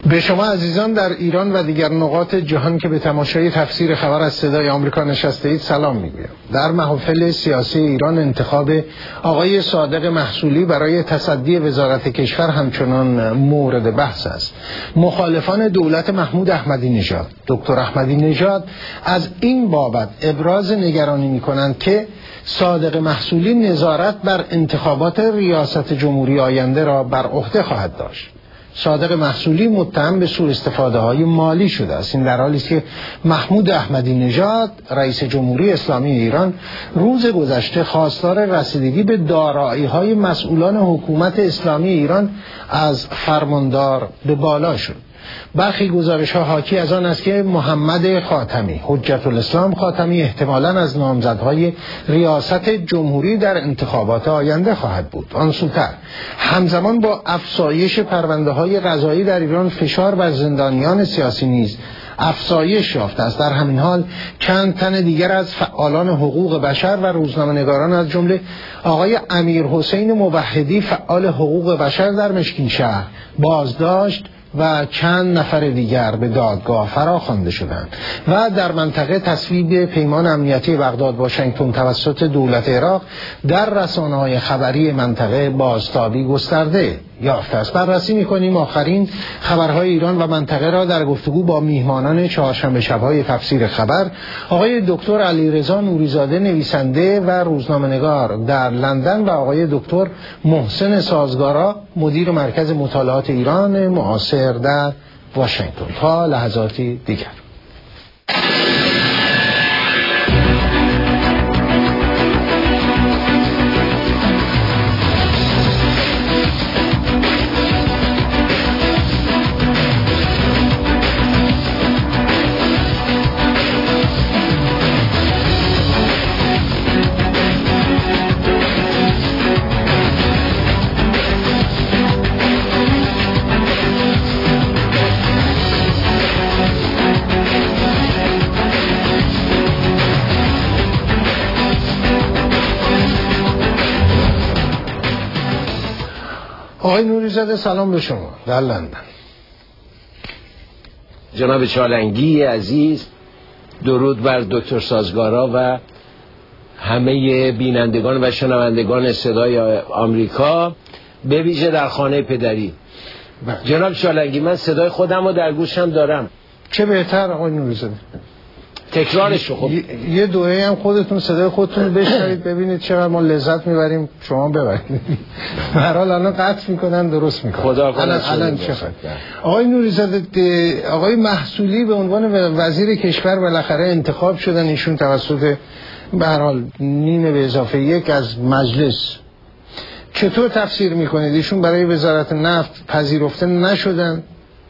به شما عزیزان در ایران و دیگر نقاط جهان که به تماشای تفسیر خبر از صدای آمریکا نشسته اید سلام میگویم. در محافل سیاسی ایران انتخاب آقای صادق محصولی برای تصدی وزارت کشور همچنان مورد بحث است. مخالفان دولت محمود احمدی نژاد، دکتر احمدی نژاد، از این بابت ابراز نگرانی میکنند که صادق محصولی نظارت بر انتخابات ریاست جمهوری آینده را بر عهده خواهد داشت. صادق محصولی متهم به سوء استفاده های مالی شده است. این در حالی است که محمود احمدی نژاد رئیس جمهوری اسلامی ایران روز گذشته خواستار رسیدگی به دارایی های مسئولان حکومت اسلامی ایران از فرماندار به بالا شد. برخی گزارش ها حاکی از آن است که محمد خاتمی، حجت الاسلام خاتمی، احتمالاً از نامزدهای ریاست جمهوری در انتخابات آینده خواهد بود. آن سوتر همزمان با افزایش پرونده های قضایی در ایران فشار بر زندانیان سیاسی نیز افزایش یافته است. در همین حال چند تن دیگر از فعالان حقوق بشر و روزنامه‌نگاران از جمله آقای امیرحسین موحدی فعال حقوق بشر در مشکین شهر بازداشت و چند نفر دیگر به دادگاه فراخوانده شدند و در منطقه تصویب پیمان امنیتی بغداد واشنگتن توسط دولت عراق در رسانه‌های خبری منطقه بازتابی گسترده یافته است. بررسی می‌کنیم آخرین خبرهای ایران و منطقه را در گفتگو با میهمانان چهارشنبه شب‌های تفسیر خبر، آقای دکتر علیرضا نوری‌زاده نویسنده و روزنامه‌نگار در لندن و آقای دکتر محسن سازگارا مدیر مرکز مطالعات ایران معاصر در واشنگتن. تا لحظاتی دیگر. آقای نوری‌زاده سلام به شما در لندن. جناب چالنگی عزیز، درود بر دکتر سازگارا و همه بینندگان و شنوندگان صدای آمریکا، به ویژه در خانه پدری. جناب چالنگی، من صدای خودم رو در گوشم دارم. چه بهتر آقای نوری‌زاده. تکرارش رو خب یه دوره هم خودتون صدای خودتون بشنوید ببینید چقدر ما لذت میبریم، شما ببرید. به هر حال الان قطع میکنن درست میکنن. خدا کنه الان چقدر. آقای نوری‌زاده، آقای محصولی به عنوان وزیر کشور بالاخره انتخاب شدن، ایشون توسط به هر حال نیم به اضافه یک از مجلس. چطور تفسیر میکنید ایشون برای وزارت نفت پذیرفته نشدن،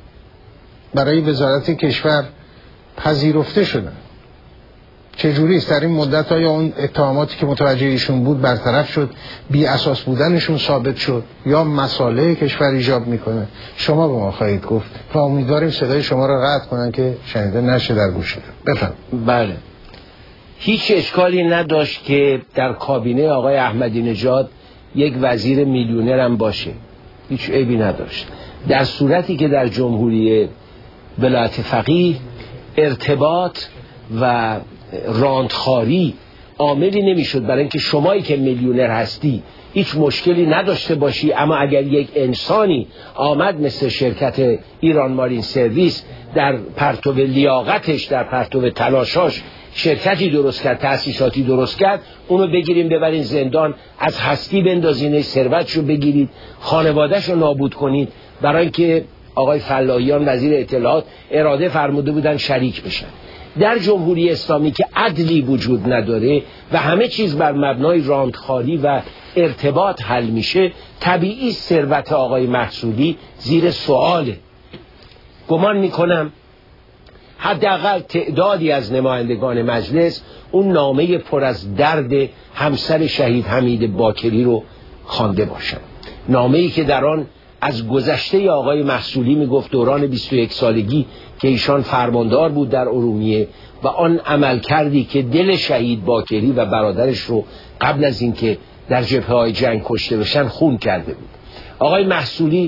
برای وزارت کشور پذیرفته شدن؟ چجوری است؟ در این مدت های اون اتهاماتی که متوجه ایشون بود برطرف شد، بی اساس بودنشون ثابت شد، یا مسائل کشور ایجاب میکنه؟ شما به ما خواهید گفت و امیدواریم صدای شما را رد کنن که شنیده نشه در گوشتون. بفرمایید. بله، هیچ اشکالی نداشت که در کابینه آقای احمدی نژاد یک وزیر میلیونر هم باشه، هیچ عیبی نداشت، در صورتی که در جمهوری ولایت فقیه ارتباط و راندخاری عاملی نمیشد برای اینکه شمایی که میلیونر هستی هیچ مشکلی نداشته باشی، اما اگر یک انسانی آمد مثل شرکت ایران مارین سرویس در پرتو لیاقتش، در پرتو تلاشاش شرکتی درست کرد، تأسیساتی درست کرد، اونو بگیریم ببرین زندان، از هستی بندازین، ثروتشو بگیرید، خانوادهشو نابود کنید، برای اینکه آقای فلاحیان وزیر اطلاعات اراده فرموده بودن شریک بشن. در جمهوری اسلامی که عدلی وجود نداره و همه چیز بر مبنای راندخاری و ارتباط حل میشه، طبیعی ثروت آقای محصولی زیر سؤاله. گمان میکنم حداقل تعدادی از نمایندگان مجلس اون نامه پر از درد همسر شهید حمید باکری رو خوانده باشن، نامه‌ای که در آن از گذشته آقای محصولی میگفت، دوران 21 سالگی که ایشان فرماندار بود در ارومیه و آن عمل کردی که دل شهید باکری و برادرش رو قبل از اینکه در جبهه‌های جنگ کشته بشن خون کرده بود. آقای محصولی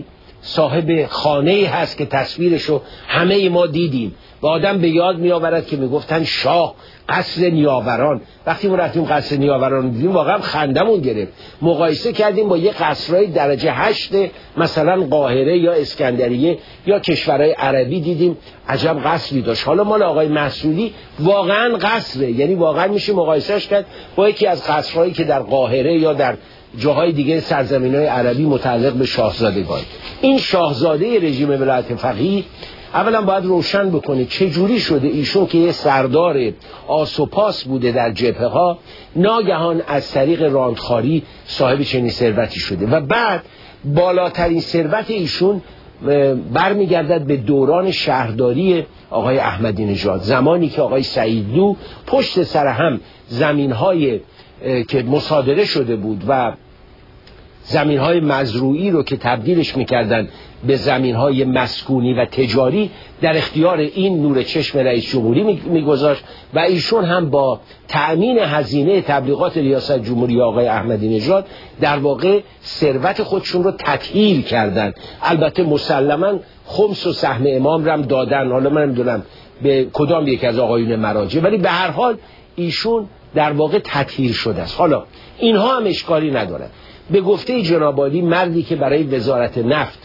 صاحب خانه‌ای هست که تصویرشو همه ما دیدیم و آدم به یاد می آورد که میگفتن شاه قصر نیاوران. وقتی ما رفتیم قصر نیاوران دیدیم واقعا خندمون گرفت. مقایسه کردیم با یه قصرهای درجه 8 مثلا قاهره یا اسکندریه یا کشورهای عربی، دیدیم عجب قصری داشت. حالا مال آقای محصولی واقعا قصره، یعنی واقعا میشه مقایسهش کرد با یکی از قصرهایی که در قاهره یا در جاهای دیگه سرزمین‌های عربی متعلق به شاهزادگان. این شاهزاده رژیم ولایت فقیه اولا باید روشن بکنه چه جوری شده ایشون که یه سردار آسوپاس بوده در جبهه ها ناگهان از طریق راندخاری صاحب چنین ثروتی شده و بعد بالاترین ثروت ایشون برمیگردد به دوران شهرداری آقای احمدی نژاد، زمانی که آقای سعیدلو پشت سر هم زمین‌های که مصادره شده بود و زمین‌های مزروعی رو که تبدیلش می‌کردن به زمین‌های مسکونی و تجاری در اختیار این نور چشم رئیس جمهوری می‌گذاشت و ایشون هم با تأمین هزینه تبلیغات ریاست جمهوری آقای احمدی نژاد در واقع ثروت خودشون رو تطهیر کردن. البته مسلماً خمس و سهم امام رو هم دادن، حالا من نمی‌دونم به کدام یک از آقایون مراجع، ولی به هر حال ایشون در واقع تطهیر شده است. حالا اینها هم اشکالی نداره. به گفته جناب عالی مردی که برای وزارت نفت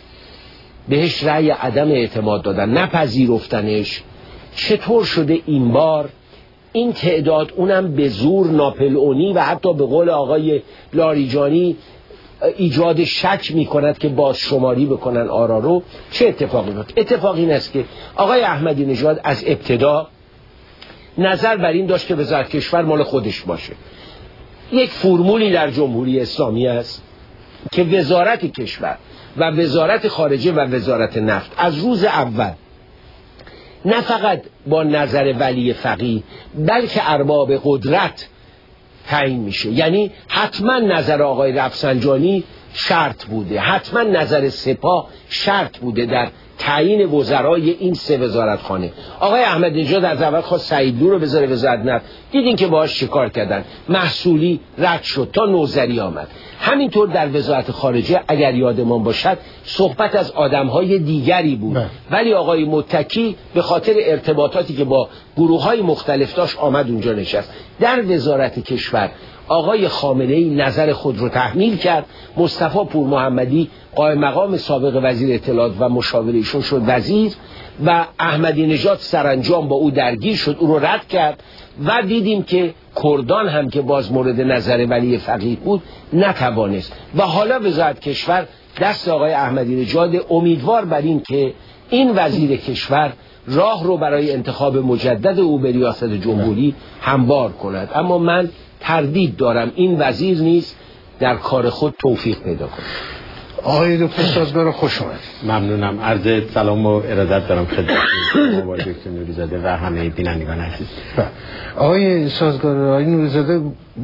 بهش رأی عدم اعتماد دادن، نپذیرفتنش، چطور شده این بار این تعداد اونم به زور ناپلئونی و حتی به قول آقای لاریجانی ایجاد شک می کند که باز شماری بکنن آرا رو؟ چه اتفاقی بود؟ اتفاق این است که آقای احمدی نژاد از ابتدا نظر بر این داشت که وزارت کشور مال خودش باشه. یک فرمولی در جمهوری اسلامی است که وزارت کشور و وزارت خارجه و وزارت نفت از روز اول نه فقط با نظر ولی فقیه بلکه ارباب قدرت تعیین میشه. یعنی حتما نظر آقای رفسنجانی شرط بوده، حتما نظر سپاه شرط بوده در تعیین وزرای این سه وزارتخانه. آقای احمدی نژاد از اول خواست سعیدلو رو بذاره وزارت نفت، دیدین که باهاش چیکار کردن، محصولی رد شد تا نوذری آمد. همینطور در وزارت خارجه اگر یادمان باشد صحبت از آدمهای دیگری بود ولی آقای متکی به خاطر ارتباطاتی که با گروه‌های مختلف داشت آمد اونجا نشست. در وزارت کشور آقای خامنه‌ای نظر خود رو تحمیل کرد، مصطفی پور محمدی قائم مقام سابق وزیر اطلاعات و مشاور ایشون شد وزیر و احمدی نژاد سرانجام با او درگیر شد، او رو رد کرد و دیدیم که کردان هم که باز مورد نظر ولی فقیه بود نتوانست و حالا وزارت کشور دست آقای احمدی نژاد امیدوار بر این که این وزیر کشور راه رو برای انتخاب مجدد او به ریاست جمهوری هموار کند. اما من تردید دارم این وزیر نیز در کار خود توفیق پیدا کنه. آقای دکتر سازگار خوش اومد. ممنونم. عرض سلام و ارادت دارم خدمت آقای دکتر نوری‌زاده و همه بینندگان عزیز. آقای سازگار، آقای نوری‌زاده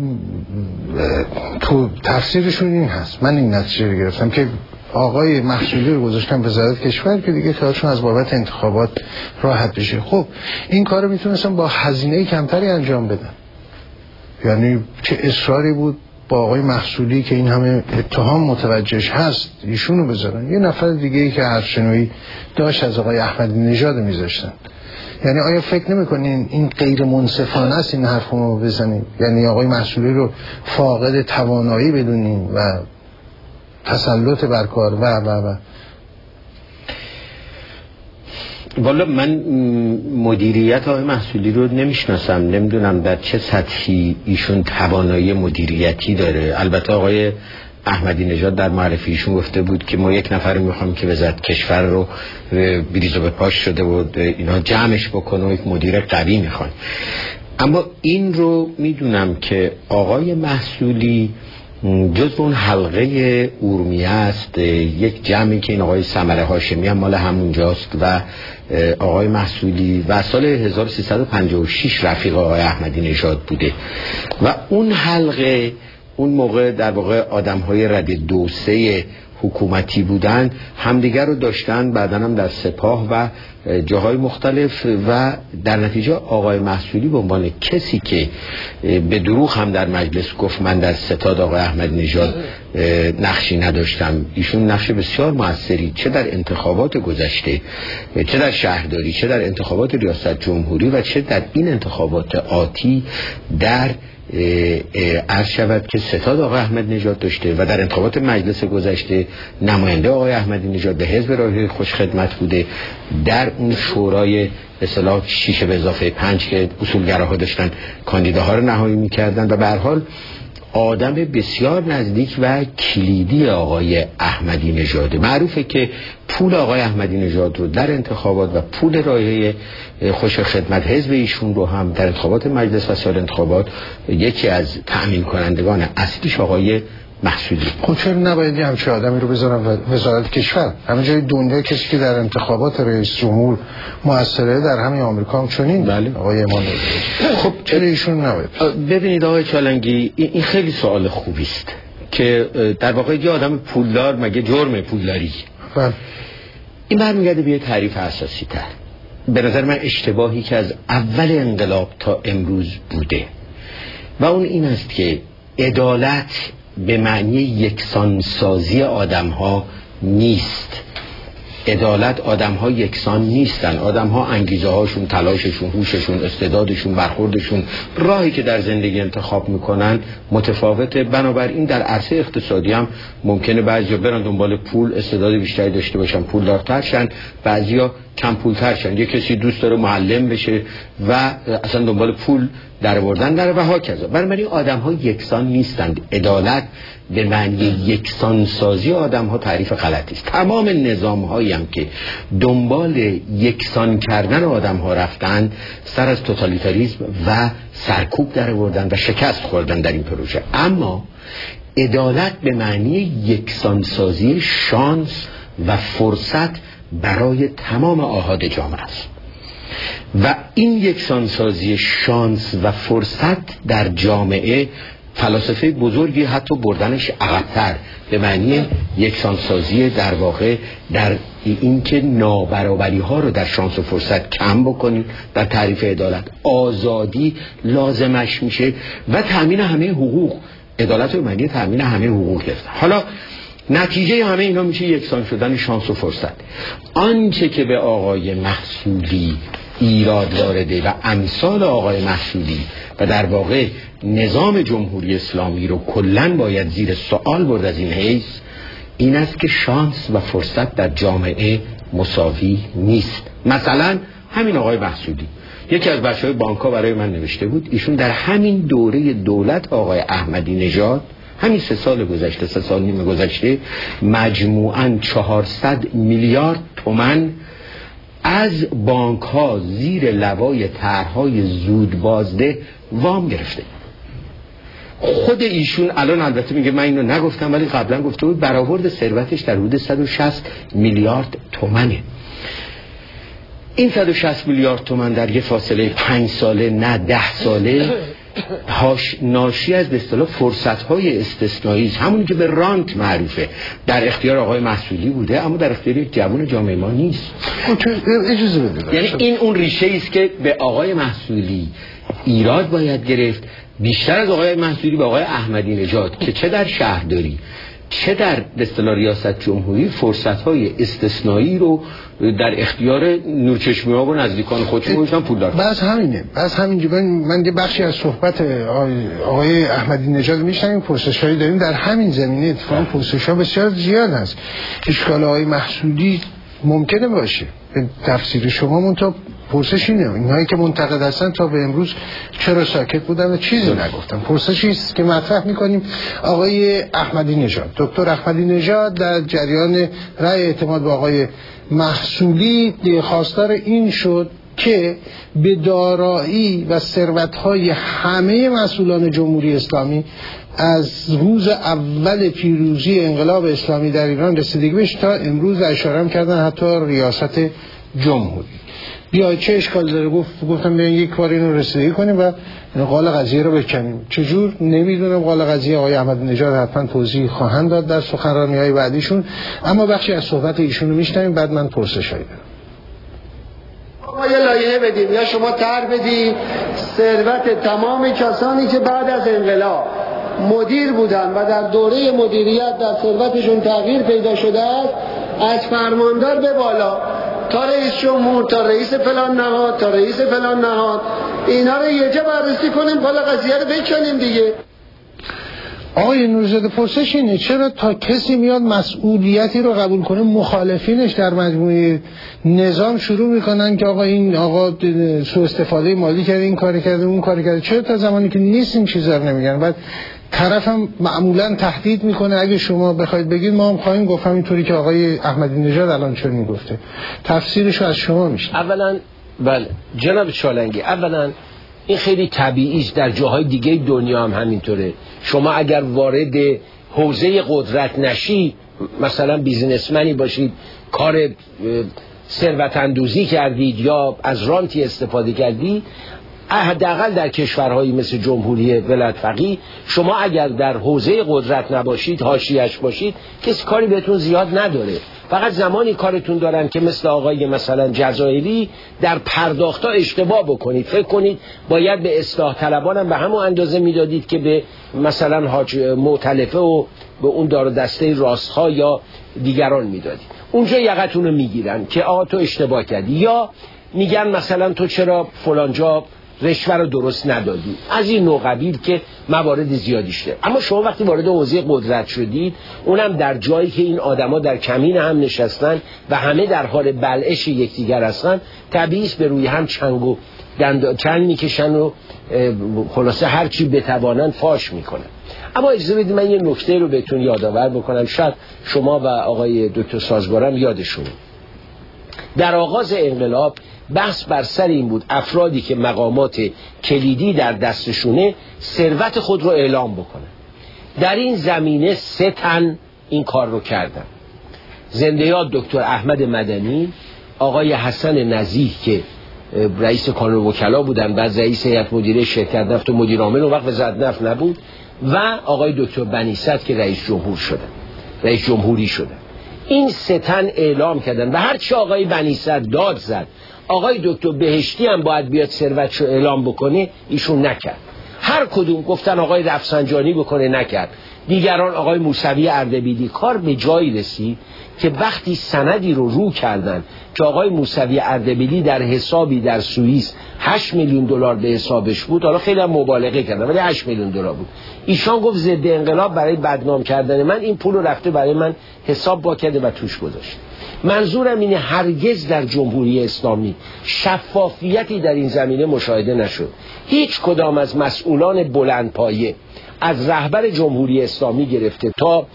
تو تفسیرشون این هست، من این نتیجه رو گرفتم که آقای محصولی رو گذاشتن وزارت کشور که دیگه خیالشون از بابت انتخابات راحت بشه. خب این کارو میتونستن با هزینه کمتری انجام بدن. یعنی چه اصراری بود با آقای محصولی که این همه اتهام متوجهش هست ایشونو بذارن، یه نفر دیگه ای که هرچنوی داشت از آقای احمدی نژاد میذاشتن. یعنی آیا فکر نمی‌کنین این غیر منصفانه است این حرفو بزنید؟ یعنی آقای محصولی رو فاقد توانایی بدونین و تسلط بر کار و والا من مدیریت آقای محصولی رو نمیشناسم، نمیدونم در چه سطحی ایشون توانایی مدیریتی داره. البته آقای احمدی نژاد در معرفی ایشون گفته بود که ما یک نفر میخوام که وزارت کشور رو بریز و بپاش شده بود اینا جمعش بکنه و یک مدیر قوی میخوان. اما این رو میدونم که آقای محصولی جزء اون حلقه اورمیه است، یک جمعی که این آقای ثمر هاشمی هم مال همونجاست و آقای محصولی و سال 1356 رفیق آقای احمدی نژاد بوده و اون حلقه اون موقع در واقع آدم‌های رده 2-3 حکومتی بودن همدیگر رو داشتن، بعدن هم در سپاه و جاهای مختلف، و در نتیجه آقای محصولی به عنوان کسی که به دروغ هم در مجلس گفت من در ستاد آقای احمدی نژاد نقشی نداشتم، ایشون نقش بسیار موثری چه در انتخابات گذشته، چه در شهرداری، چه در انتخابات ریاست جمهوری و چه در این انتخابات آتی در عرض شود که ستاد آقای احمدی نژاد داشته و در انتخابات مجلس گذشته نماینده آقای احمدی نژاد به حزب راه خوشخدمت بوده، در اون شورای اصطلاح 6 به اضافه 5 که اصولگراها داشتن کاندیداها رو نهایی می‌کردن و به هر حال آدم بسیار نزدیک و کلیدی آقای احمدی نژاد. معروفه که پول آقای احمدی نژاد رو در انتخابات و پول رایحه خوش خدمت حزب ایشون رو هم در انتخابات مجلس و سال انتخابات یکی از تأمین کنندگان اصلیش آقای محصولی. خب چرا نباید همچه آدمی رو بذارن وزارت کشور؟ همه جای دنیا کسی که در انتخابات رئیس جمهور موثره، در همین آمریکا هم چنین. بله. آقای امانوئل. خب چرا ایشون نباید؟ ببینید آقای چالنگی، این خیلی سوال خوبی است که در واقع یه آدم پولدار مگه جرم پولداری؟ بله. این برمیگرده به یه تعریف اساسی تر. به نظر من اشتباهی که از اول انقلاب تا امروز بوده و اون این است که عدالت به معنی یکسانسازی آدم‌ها نیست. عدالت آدم‌ها یکسان نیستن. آدم‌ها انگیزه‌هاشون، تلاششون، هوششون، استعدادشون، برخوردشون، راهی که در زندگی انتخاب میکنن متفاوته. بنابراین در عرصه اقتصادی هم ممکنه بعضیا برن دنبال پول، استعداد بیشتری داشته باشن، پولدارتر شن، بعضیا کم پولتر شن. یک کسی دوست داره معلم بشه و اصلا دنبال پول در آوردن داره و هاکذا. بنابراین آدم‌ها یکسان نیستند. عدالت به معنی یکسان سازی آدم‌ها تعریف غلطی است. تمام نظام‌هایی هم که دنبال یکسان کردن آدم‌ها رفتن سر از توتالیتاریسم و سرکوب در آوردن و شکست خوردن در این پروژه. اما عدالت به معنی یکسان سازی شانس و فرصت برای تمام آحاد جامعه است و این یکسانسازی شانس و فرصت در جامعه فلاسفه بزرگی حتی بردنش عقب‌تر به معنی یکسانسازی در واقع در این که نابرابری ها رو در شانس و فرصت کم بکنید. در تعریف عدالت آزادی لازمش میشه و تامین همه حقوق. عدالت به معنی تامین همه حقوق گرفت. حالا نتیجه همه اینا میشه یکسان شدن شانس و فرصت. آنچه که به آقای محصولی ایراد وارده و امثال آقای محصولی و در واقع نظام جمهوری اسلامی رو کلن باید زیر سوال برد از این حیث این است که شانس و فرصت در جامعه مساوی نیست. مثلا همین آقای محصولی، یکی از بچهای بانک‌ها برای من نوشته بود ایشون در همین دوره دولت آقای احمدی نژاد، همین 3 سال گذشته، 3 سال نیم گذشته، مجموعاً 400 میلیارد تومان از بانک ها زیر لوای طرح‌های زود بازده وام گرفته. خود ایشون الان البته میگه من اینو نگفتم ولی قبلا گفته بود برآورد ثروتش در حدود 160 میلیارد تومانه. این 160 میلیارد تومان در یه فاصله 5 ساله نه 10 ساله ناشی از به اصطلاح فرصت‌های استثنایی است. همونی که به رانت معروفه در اختیار آقای محصولی بوده اما در اختیار یک جوان جامعه ما نیست. اجازه بده. یعنی این اون ریشه است که به آقای محصولی ایراد باید گرفت بیشتر از آقای محصولی به آقای احمدی نژاد که چه در شهرداری چه در به اصطلاح ریاست جمهوری فرصت‌های استثنایی رو در اختیار نورچشمی‌ها و نزدیکان خودشون گذاشتن پولدار. بس همینه. بس همینجا من یه بخشی از صحبت آقای احمدی نژاد میشنیم، پرسش‌هایی داریم در همین زمینه. اتفاقا پرسش‌ها بسیار زیاد هست. اشکال آقای محصولی ممکنه باشه به تفسیر شما، منتها پرسش اینه اینهایی که منتقد هستن تا به امروز چرا ساکت بودن و چیزی نگفتن. پرسشی است که مطرح میکنیم. آقای احمدی نژاد، دکتر احمدی نژاد در جریان رأی اعتماد به آقای محصولی خواستار این شد که به دارایی و ثروت‌های همه مسئولان جمهوری اسلامی از روز اول پیروزی انقلاب اسلامی در ایران رسیدگی بشه تا امروز اشاره کردن حتی ریاست جمهوری. بیا چه اشکال داره؟ گفتم بیاین یک بار اینو رسیدگی کنیم و قال قضیه رو بکنیم. چجور نمیدونم. قال قضیه آقای احمدی نژاد حتما توضیح خواهند داد در سخنرانی‌های بعدیشون، اما بخشی از صحبت ایشون رو میشنویم، بعد من پرسشایی دارم. ما یه لایحه بدیم یا شما طرح بدید ثروت تمام کسانی که بعد از انقلاب مدیر بودن و در دوره مدیریت در ثروتشون تغییر پیدا شده است، از فرماندار به بالا تا رئیس جمهور تا رئیس فلان نهاد تا رئیس فلان نهاد، اینا رو یه جا بررسی کنیم، بالا قضیه رو بکنیم دیگه. آقای نوری‌زاده پرسش اینه چرا تا کسی میاد مسئولیتی رو قبول کنه مخالفینش در مجموعه نظام شروع میکنن که آقا این آقا سوء استفاده مالی کرده، این کاری کرده، اون کاری کرده؟ چرا تا زمانی که نیست این چیزا رو نمیگن؟ بعد طرفم معمولا تهدید میکنه اگه شما بخواید بگید ما هم خواهیم گفت، همینطوری که آقای احمدی نژاد الان چون میگفته. تفسیرش رو از شما میشنم. اولا بله جناب چالنگی، اولا این خیلی طبیعی است، در جاهای دیگه دنیا هم همینطوره. شما اگر وارد حوزه قدرت نشی، مثلا بیزینسمنی باشید، کار ثروت اندوزی کردید یا از رانتی استفاده کردید، حداقل در کشورهایی مثل جمهوری ولایت فقیه، شما اگر در حوزه قدرت نباشید، حاشیه‌اش باشید، کسی کاری بهتون زیاد نداره. فقط زمانی کارتون دارن که مثل آقای مثلا جزایری در پرداختا اشتباه بکنید، فکر کنید باید به اصلاح طلبانم به همون اندازه میدادید که به مثلا حاج معتلفه و به اون دار و دسته راستها یا دیگران میدادید. اونجا یقتون رو میگیرن که آقا تو اشتباه کردی، یا میگن مثلا تو چرا فلانجا رشوه رو درست ندادی، از این نوع قبیل که موارد زیادی شده. اما شما وقتی وارد حوزه قدرت شدید، اونم در جایی که این آدما در کمین هم نشستن و همه در حال بلعش یکدیگر هستن، طبیعی است به روی هم چنگ میکشن و خلاصه هر چی بتوانن فاش میکنن. اما اجازه بدید من یه نکته رو بهتون یادآور بکنم، شاید شما و آقای دکتر سازگارم یادشونه. در آغاز انقلاب بحث بر سر این بود افرادی که مقامات کلیدی در دستشونه ثروت خود رو اعلام بکنن. در این زمینه 3 تن این کار رو کردن. زنده یاد دکتر احمد مدنی، آقای حسن نزیح که رئیس کانون وکلا بودن، بعد رئیس هیئت مدیره شرکت نفت و مدیر عامل، اون وقت وزارت نفت نبود، و آقای دکتر بنیصد که رئیس جمهوری شدن. این 3 تن اعلام کردن و هرچی آقای بنیصد داد زد آقای دکتر بهشتی هم باید بیاد ثروتشو اعلام بکنه، ایشون نکرد. هر کدوم گفتن آقای رفسنجانی بکنه، نکرد. دیگران آقای موسوی اردبیلی. کار به جایی رسید که وقتی سندی رو کردن که آقای موسوی اردبیلی در حسابی در سوئیس 8 میلیون دلار به حسابش بود، حالا خیلی هم مبالغه کردن ولی 8 میلیون دلار بود، ایشان گفت ضد انقلاب برای بدنام کردن من این پول رو رفته برای من حساب با کرده و توش گذاشت. منظورم اینه هرگز در جمهوری اسلامی شفافیتی در این زمینه مشاهده نشد. هیچ کدام از مسئولان بلندپایه، از رهبر جمهوری اسلامی گرفته تا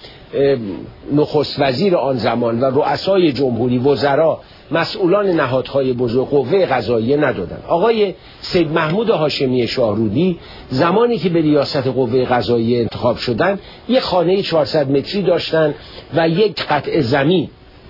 نخست وزیر آن زمان و رؤسای جمهوری، وزرا، مسئولان نهادهای بزرگ، قوه قضاییه ندادن. آقای سید محمود هاشمی شاهرودی زمانی که به ریاست قوه قضاییه انتخاب شدن، یک خانه 400 متری داشتن و یک قطعه زمین.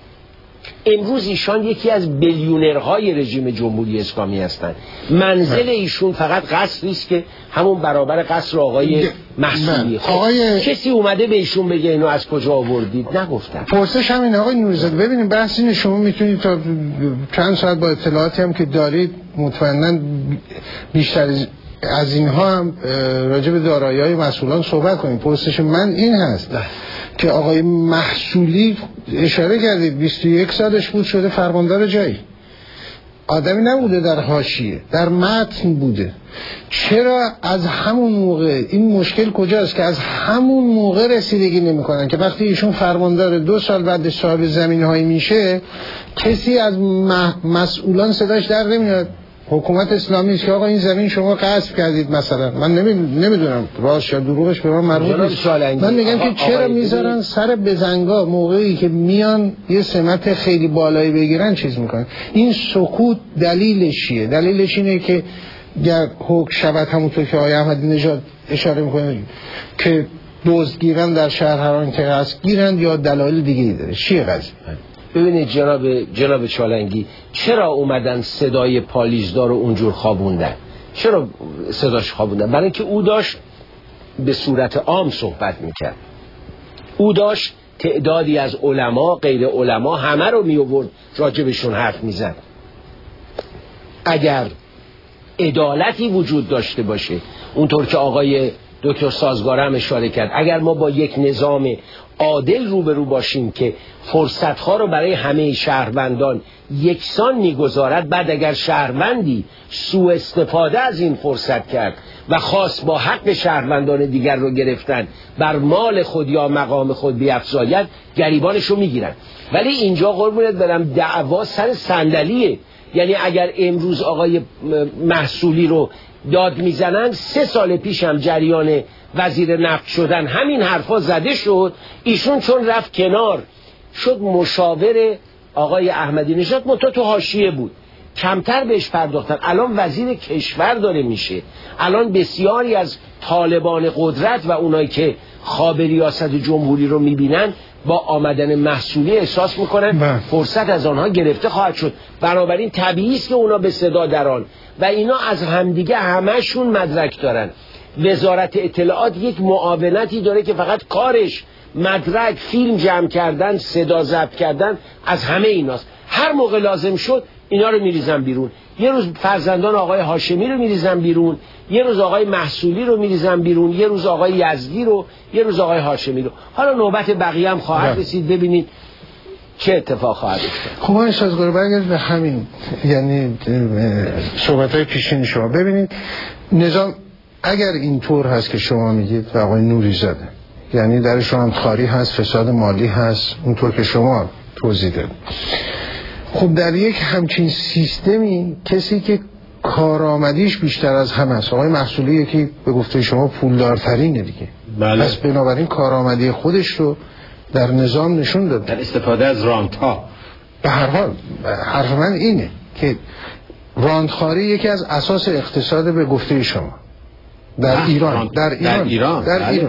امروز ایشان یکی از بیلیونرهای رژیم جمهوری اسلامی هستند. منزل ایشون فقط قصری است که همون برابر قصر آقای محصولی. کسی اومده به ایشون بگه اینو از کجا آوردید؟ نگفتن. پرسش همین آقای نوری‌زاده، ببینید بحث اینه، شما میتونید تا چند ساعت با اطلاعاتی هم که دارید مطمئنا بیشتر از اینها هم راجع به دارایی‌های مسئولان صحبت کنید. پرسش من این هست که آقای محصولی اشاره کردید 21 سالش بود شده فرماندار جایی، آدمی نبوده در حاشیه، در متن بوده. چرا از همون موقع این مشکل کجاست که از همون موقع رسیدگی نمی‌کنن که وقتی ایشون فرماندار 2 سال بعد صاحب زمین‌هایی میشه کسی از مسئولان صداش در نمیاد؟ حکومت اسلامی است که آقا این زمین شما غصب کردید مثلا. من نمیدونم راست یا دروغش به من مربوط نیست. من میگم که چرا میذارن سر بزنگا موقعی که میان یه سمت خیلی بالایی بگیرن چیز میکنن؟ این سکوت دلیلش چیه؟ دلیلش اینه که گر حکم شود همونطور که آقای احمدی نژاد اشاره میکنه که دزد گیرن در شهر هران که هست گیرن، یا دلایل دیگه ای داره؟ چیه قضیه؟ ببینید جناب چالنگی، چرا اومدن صدای پالیزدار رو اونجور خوابوندن؟ چرا صداش خوابوندن؟ برای اینکه او داشت به صورت عام صحبت میکرد، او داشت تعدادی از علما غیر علما همه رو می آورد راجبشون حرف میزد. اگر عدالتی وجود داشته باشه، اونطور که آقای دکتر سازگاره هم اشاره کرد، اگر ما با یک نظام عادل روبرو باشیم که فرصتها رو برای همه شهروندان یکسان میگذارد، بعد اگر شهروندی سوء استفاده از این فرصت کرد و خواست با حق شهروندان دیگر رو گرفتن بر مال خود یا مقام خود بیفزاید، گریبانش رو میگیرن. ولی اینجا قربونت برم دعوا سر صندلیه. یعنی اگر امروز آقای محصولی رو داد میزنن، 3 سال پیش هم جریان وزیر نفت شدن همین حرفا زده شد، ایشون چون رفت کنار شد مشاور آقای احمدی نژاد، متا تو حاشیه بود، کمتر بهش پرداختن. الان وزیر کشور داره میشه. الان بسیاری از طالبان قدرت و اونایی که خواب ریاست جمهوری رو میبینن با آمدن محصولی احساس میکنن فرصت از آنها گرفته خواهد شد. بنابراین طبیعی است که اونا به صدا دران و اینا از همدیگه همشون مدرک دارن. وزارت اطلاعات یک معاونتی داره که فقط کارش مدرک، فیلم جمع کردن، صدا ضبط کردن از همه ایناست. هر موقع لازم شد اینا رو میریزن بیرون. یه روز فرزندان آقای هاشمی رو میریزن بیرون، یه روز آقای محصولی رو میریزن بیرون، یه روز آقای یزدی رو، یه روز آقای هاشمی رو. حالا نوبت بقیه هم خواهد رسید، ببینید چه اتفاق خواهد افتاد. خب آقای سازگاره برگرد به همین، یعنی صحبت‌های پیشین شما. ببینید نظام اگر اینطور هست که شما میگید و آقای نوری زاده، یعنی درش راندخواری هست، فساد مالی هست، اونطور که شما توضیح دادید، خب در یک همچین سیستمی کسی که کارآمدیش بیشتر از همه است، آقای محصولی یکی به گفته شما پولدارترینه دیگه، بله. پس بنابراین کارآمدی خودش رو در نظام نشون داد، در استفاده از رانت‌ها. به هر حال حرف من اینه که راندخواری یکی از اساس اقتصاد به گفته شما در ایران، در ایران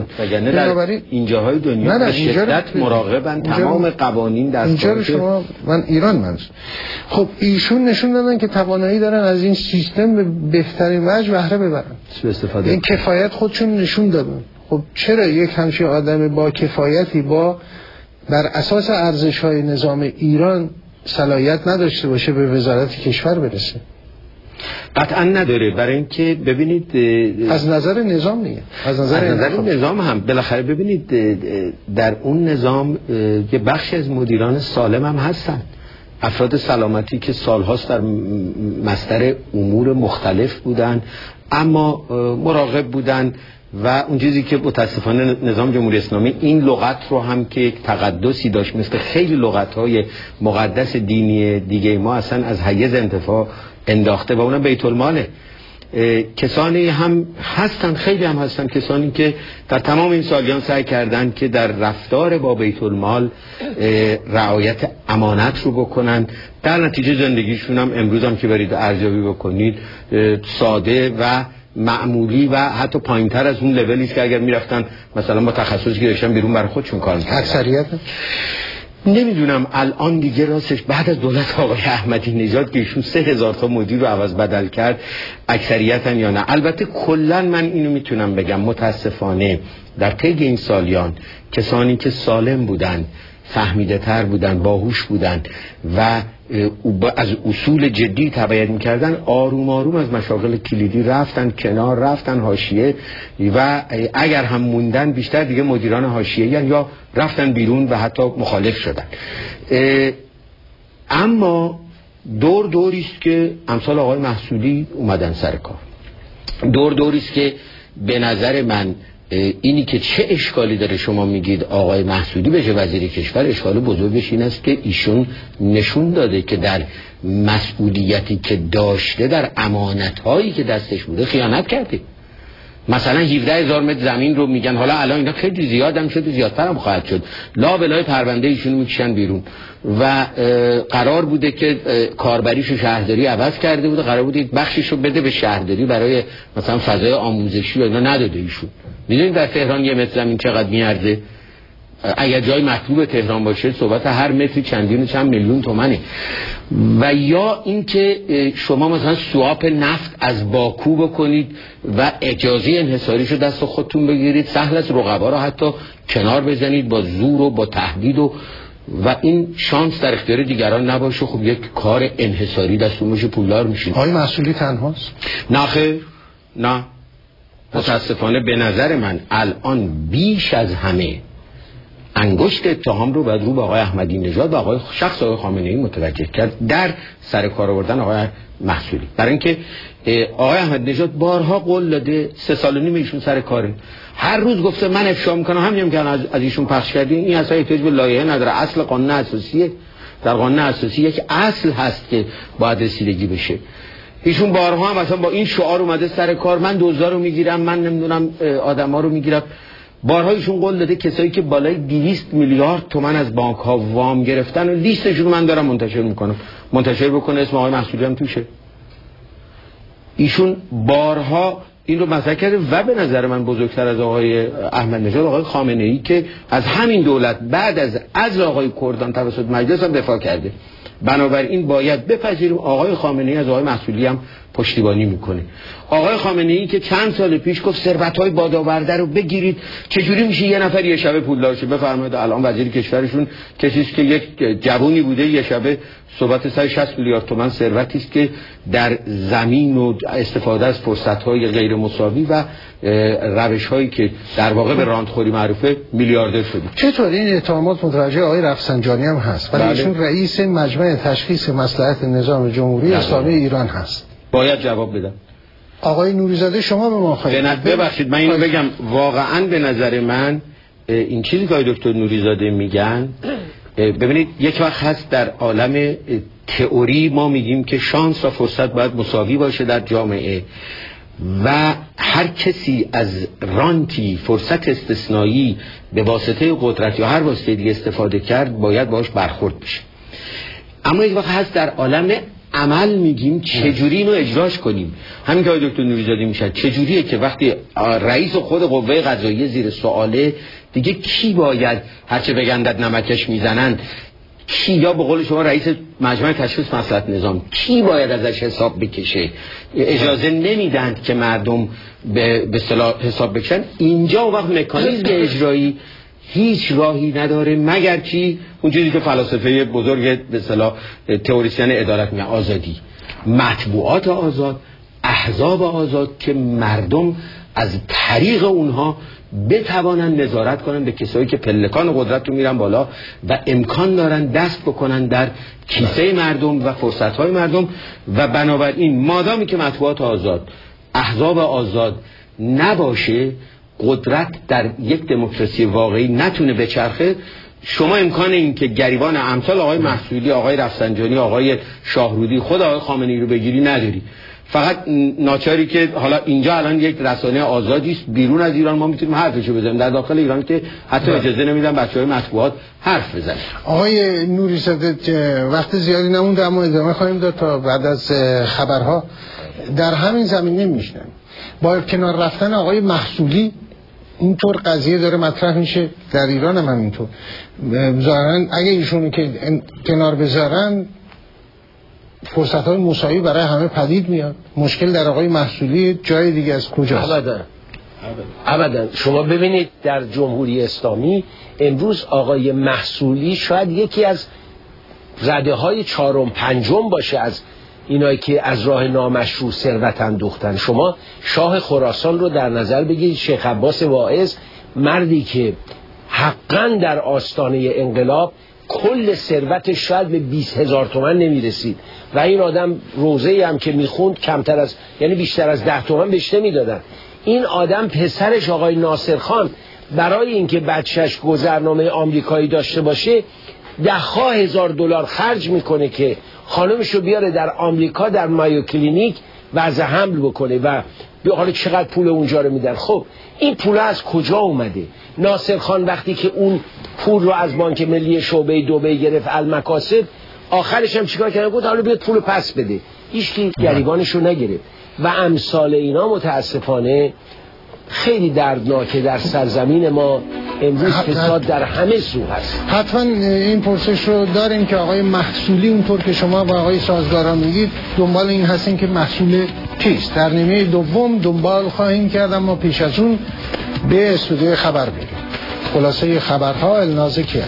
در این جاهای دنیا به شدت مراقبن تمام قوانین دستگاه شما. من ایران منظور. خب ایشون نشون دادن که توانایی دارن از این سیستم به بهترین وجه بهره ببرن، این کفایت خودشون نشون دادن. خب چرا یک همچین آدم با کفایتی با بر اساس ارزش‌های نظام ایران صلاحیت نداشته باشه به وزارت کشور برسه؟ قطعا نداره. برای اینکه ببینید از نظر نظام نیه، از نظر نظام هم بالاخره ببینید در اون نظام یه بخشی از مدیران سالم هم هستن، افراد سلامتی که سالهاست در مصدر امور مختلف بودن اما مراقب بودن و اون چیزی که متاسفانه نظام جمهوری اسلامی این لغت رو هم که یک تقدسی داشت مثل خیلی لغت‌های مقدس دینی دیگه ما اصلا از حیز انتفاع انداخته و اونم بیت الماله. کسانی هم هستن، خیلی هم هستن کسانی که در تمام این سالیان سعی کردن که در رفتار با بیت المال رعایت امانت رو بکنن، در نتیجه زندگیشون هم امروز هم که برید ارزیابی بکنید ساده و معمولی و حتی پایینتر از اون لولی است که اگر میرفتن مثلا با تخصصی که داشتن بیرون برای خودشون کار می‌کردن. اکثریت نمیدونم الان دیگه راستش بعد از دولت آقای احمدی نژاد که ایشون 3000 تا مدیر رو عوض بدل کرد اکثریتن یا نه. البته کلا من اینو میتونم بگم متاسفانه در طی این سالیان کسانی که سالم بودن، فهمیده تر بودن، باهوش بودن و از اصول جدی تبعیت میکردن آروم آروم از مشاغل کلیدی رفتن کنار، رفتن حاشیه و اگر هم موندن بیشتر دیگه مدیران حاشیه یا رفتن بیرون و حتی مخالف شدن. اما دوریست که امثال آقای محصولی اومدن سر کار، دوریست که به نظر من اینی که چه اشکالی داره شما میگید آقای محصولی بشه وزیر کشور، اشکال بزرگش این است که ایشون نشون داده که در مسئولیتی که داشته، در امانتهایی که دستش بوده خیانت کرده. مثلا 17,000 متر زمین رو میگن حالا الان اینا خیلی زیادم شده، زیادتر هم خواهد شد، لا بلای پرونده ایشون میکشن بیرون و قرار بوده که کاربریشو شهرداری عوض کرده بوده، قرار بوده یک بخشیشو بده به شهرداری برای مثلا فضای آموزشی و اینا، نداده ایشون. میدونید در تهران 1 متر زمین چقدر میارزه؟ اگر جای مطلوب تهران باشه صحبت هر متری چندین و چند میلیون تومنه. و یا اینکه شما مثلا سواپ نفت از باکو بکنید و اجازه انحصاریشو دست خودتون بگیرید، سهل است رقبا رو حتی کنار بزنید با زور و با تهدید و این شانس در اختیار دیگران نباشه. خب یک کار انحصاری دستون باشه پولدار میشید. آقای محصولی تنهاست؟ نه خیر، نه. متاسفانه به نظر من الان بیش از همه انگشت اتهام رو باید رو به آقای احمدی نژاد و آقای شخص آقای خامنه‌ای متوجه کرد در سر کار آوردن آقای محصولی. برای اینکه آقای احمدی نژاد بارها قول داده، 3 سال و نیم ایشون سر کاره، هر روز گفته من افشا میکنم، همینم که از ایشون پخش کردین. این اصلا احتیاج به لایحه نداره، اصل قانون اساسیه. در قانون اساسی یک اصل هست که باید رسیدگی بشه. ایشون بارها هم مثلا با این شعار اومده سر کار، من دوزار رو میگیرم، من نمیدونم آدما رو میگیرم. بارها ایشون قول داده کسایی که بالای 200 میلیارد تومان از بانک ها وام گرفتن و لیستشون من دارم منتشر میکنم، منتشر بکنه، اسم آقای محصولی هم توشه. ایشون بارها این رو مطرح کرده و به نظر من بزرگتر از آقای احمد نژاد آقای خامنه ای که از همین دولت بعد از عزل آقای کردان توسط مجلس هم دفاع کرده. بنابراین باید بپذیریم آقای خامنه ای از آقای محصولی هم پشتیبانی میکنه. آقای خامنه ای که چند سال پیش گفت ثروت‌های بادآورده رو بگیرید، چجوری میشه یه نفر یه شبه پولدار شه؟ بفرمایید الان وزیر کشورشون کسی است که یک جوونی بوده یه شبه صحبت 160 میلیارد تومان ثروتی است که در زمین و استفاده از فرصت‌های غیر مساوی و روش‌هایی که در واقع به راندخوری معروفه میلیاردر شده. چطور این اتهامات متوجه آقای رفسنجانی هم هست؟ ولی ایشون رئیس مجمع تشخیص مصلحت نظام جمهوری اسلامی ایران هست. باید جواب بدم. آقای نوری‌زاده شما به ما خواهید ببخشید من اینو بگم، واقعا به نظر من این چیزی که آقای دکتر نوری‌زاده میگن، ببینید یک وقت هست در عالم تئوری ما میگیم که شانس و فرصت باید مساوی باشه در جامعه و هر کسی از رانتی فرصت استثنایی به واسطه قدرت یا هر واسطه دیگه استفاده کرد باید باهاش برخورد بشه. اما یک وقت هست در عالم عمل میگیم چجوری اینو اجراش کنیم. همین که آقای دکتر نوری‌زاده میشن چجوریه که وقتی رئیس خود قوه قضاییه زیر سواله، دیگه کی باید هرچه بگندد نمکش میزنن، کی یا به قول شما رئیس مجمع تشخیص مصلحت نظام کی باید ازش حساب بکشه؟ اجازه نمیدند که مردم به اصطلاح حساب بکشن. اینجا وقت مکانیزم اجرایی هیچ راهی نداره مگر چی؟ اون چیزی که فلاسفه بزرگ به اصطلاح تئوریسین عدالت میگن، آزادی، مطبوعات آزاد، احزاب آزاد که مردم از طریق اونها بتوانن نظارت کنن به کسایی که پلکان قدرت رو میرن بالا و امکان دارن دست بکنن در کیسه مردم و فرصت‌های مردم. و بنابراین مادامی که مطبوعات آزاد، احزاب آزاد نباشه، قدرت در یک دموکراسی واقعی نتونه بچرخه. شما امکان این که گریبان امثال آقای محصولی، آقای رفسنجانی، آقای شاهرودی، خود آقای خامنه‌ای رو بگیری نداری. فقط ناچاری که حالا اینجا الان یک رسانه آزادی است، بیرون از ایران ما میتونیم حرفشو بزنیم، در داخل ایران که حتی اجازه نمیدن بچهای مطبوعات حرف بزنن. آقای نوری‌زاده وقت زیادی نمونده اما ادامه خواهیم داد تا بعد از خبرها. در همین زمینه میشنم با کنار رفتن آقای محصولی اینطور قضیه داره مطرح میشه، در ایران هم اینطور ظاهرا اگه ایشونو که کنار بذارن فرصت‌های مساوی برای همه پدید میاد. مشکل در آقای محصولی جای دیگه از کجاست؟ ابدا. شما ببینید در جمهوری اسلامی امروز آقای محصولی شاید یکی از رده‌های 4 و 5 باشه از اینایی که از راه نامشروع ثروت اندوختن. شما شاه خراسان رو در نظر بگیرید، شیخ عباس واعظ، مردی که حقاً در آستانه انقلاب کل ثروتش شاید به 20,000 تومان نمیرسید و این آدم روزه‌ای هم که میخوند کمتر از یعنی بیشتر از 10 تومان بهش نمیدادن. این آدم پسرش آقای ناصرخان برای اینکه بچهش گذرنامه آمریکایی داشته باشه $10,000 خرج میکنه که خانمشو بیاره در آمریکا در مایو کلینیک وضع حمل بکنه و به حال چقدر پول اونجا رو میدن. خب این پول از کجا اومده؟ ناصرخان وقتی که اون پول رو از بانک ملی شعبه دبی گرفت المکاسب، آخرش هم چیکار کرد؟ گفت حالا بیاد پول پس بده. هیچ کی گریبانش رو نگرفت و امثال اینا متاسفانه خیلی دردناکه. در سرزمین ما امروز فساد در همه سو هست. حتما این پرسش رو داریم که آقای محصولی اونطور که شما با آقای سازگارا میگید دنبال این هستین که محصول چیست. در نیمه دوم دنبال خواهیم کرد، اما پیش از اون به استودیو خبر بریم. خلاصه خبرها الناز کیان.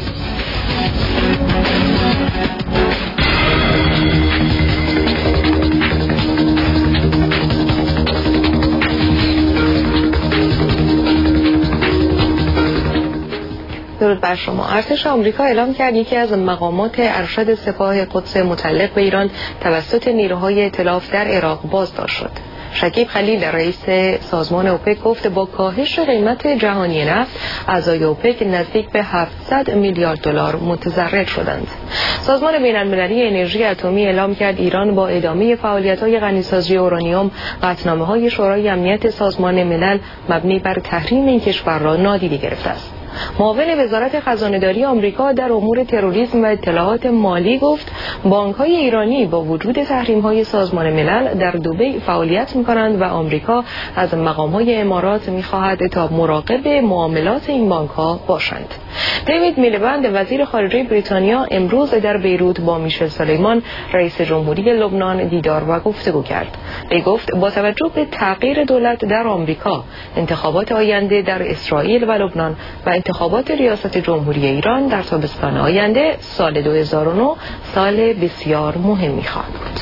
درود بر شما. ارتش آمریکا اعلام کرد یکی از مقامات ارشد سپاه قدس متعلق به ایران توسط نیروهای ائتلاف در عراق بازداشت شد. شکیب خلیل رئیس سازمان اوپک گفت با کاهش قیمت جهانی نفت اعضای اوپک نزدیک به 700 میلیارد دلار متضرر شدند. سازمان بین‌المللی انرژی اتمی اعلام کرد ایران با ادامه فعالیت‌های غنیسازی اورانیوم قطعنامه‌های شورای امنیت سازمان ملل مبنی بر تحریم این کشور را نادیده گرفته است. معاون وزارت خزانه‌داری آمریکا در امور تروریسم و اطلاعات مالی گفت بانک‌های ایرانی با وجود تحریم‌های سازمان ملل در دبی فعالیت می‌کنند و آمریکا از مقام‌های امارات می‌خواهد تا مراقب معاملات این بانک‌ها باشند. دیوید میلیبند وزیر خارجه بریتانیا امروز در بیروت با میشل سلیمان رئیس جمهوری لبنان دیدار و گفتگو کرد. وی گفت با توجه به تغییر دولت در آمریکا، انتخابات آینده در اسرائیل و لبنان و انتخابات ریاست جمهوری ایران در تابستان آینده سال 2009 سال بسیار مهمی خواهد بود.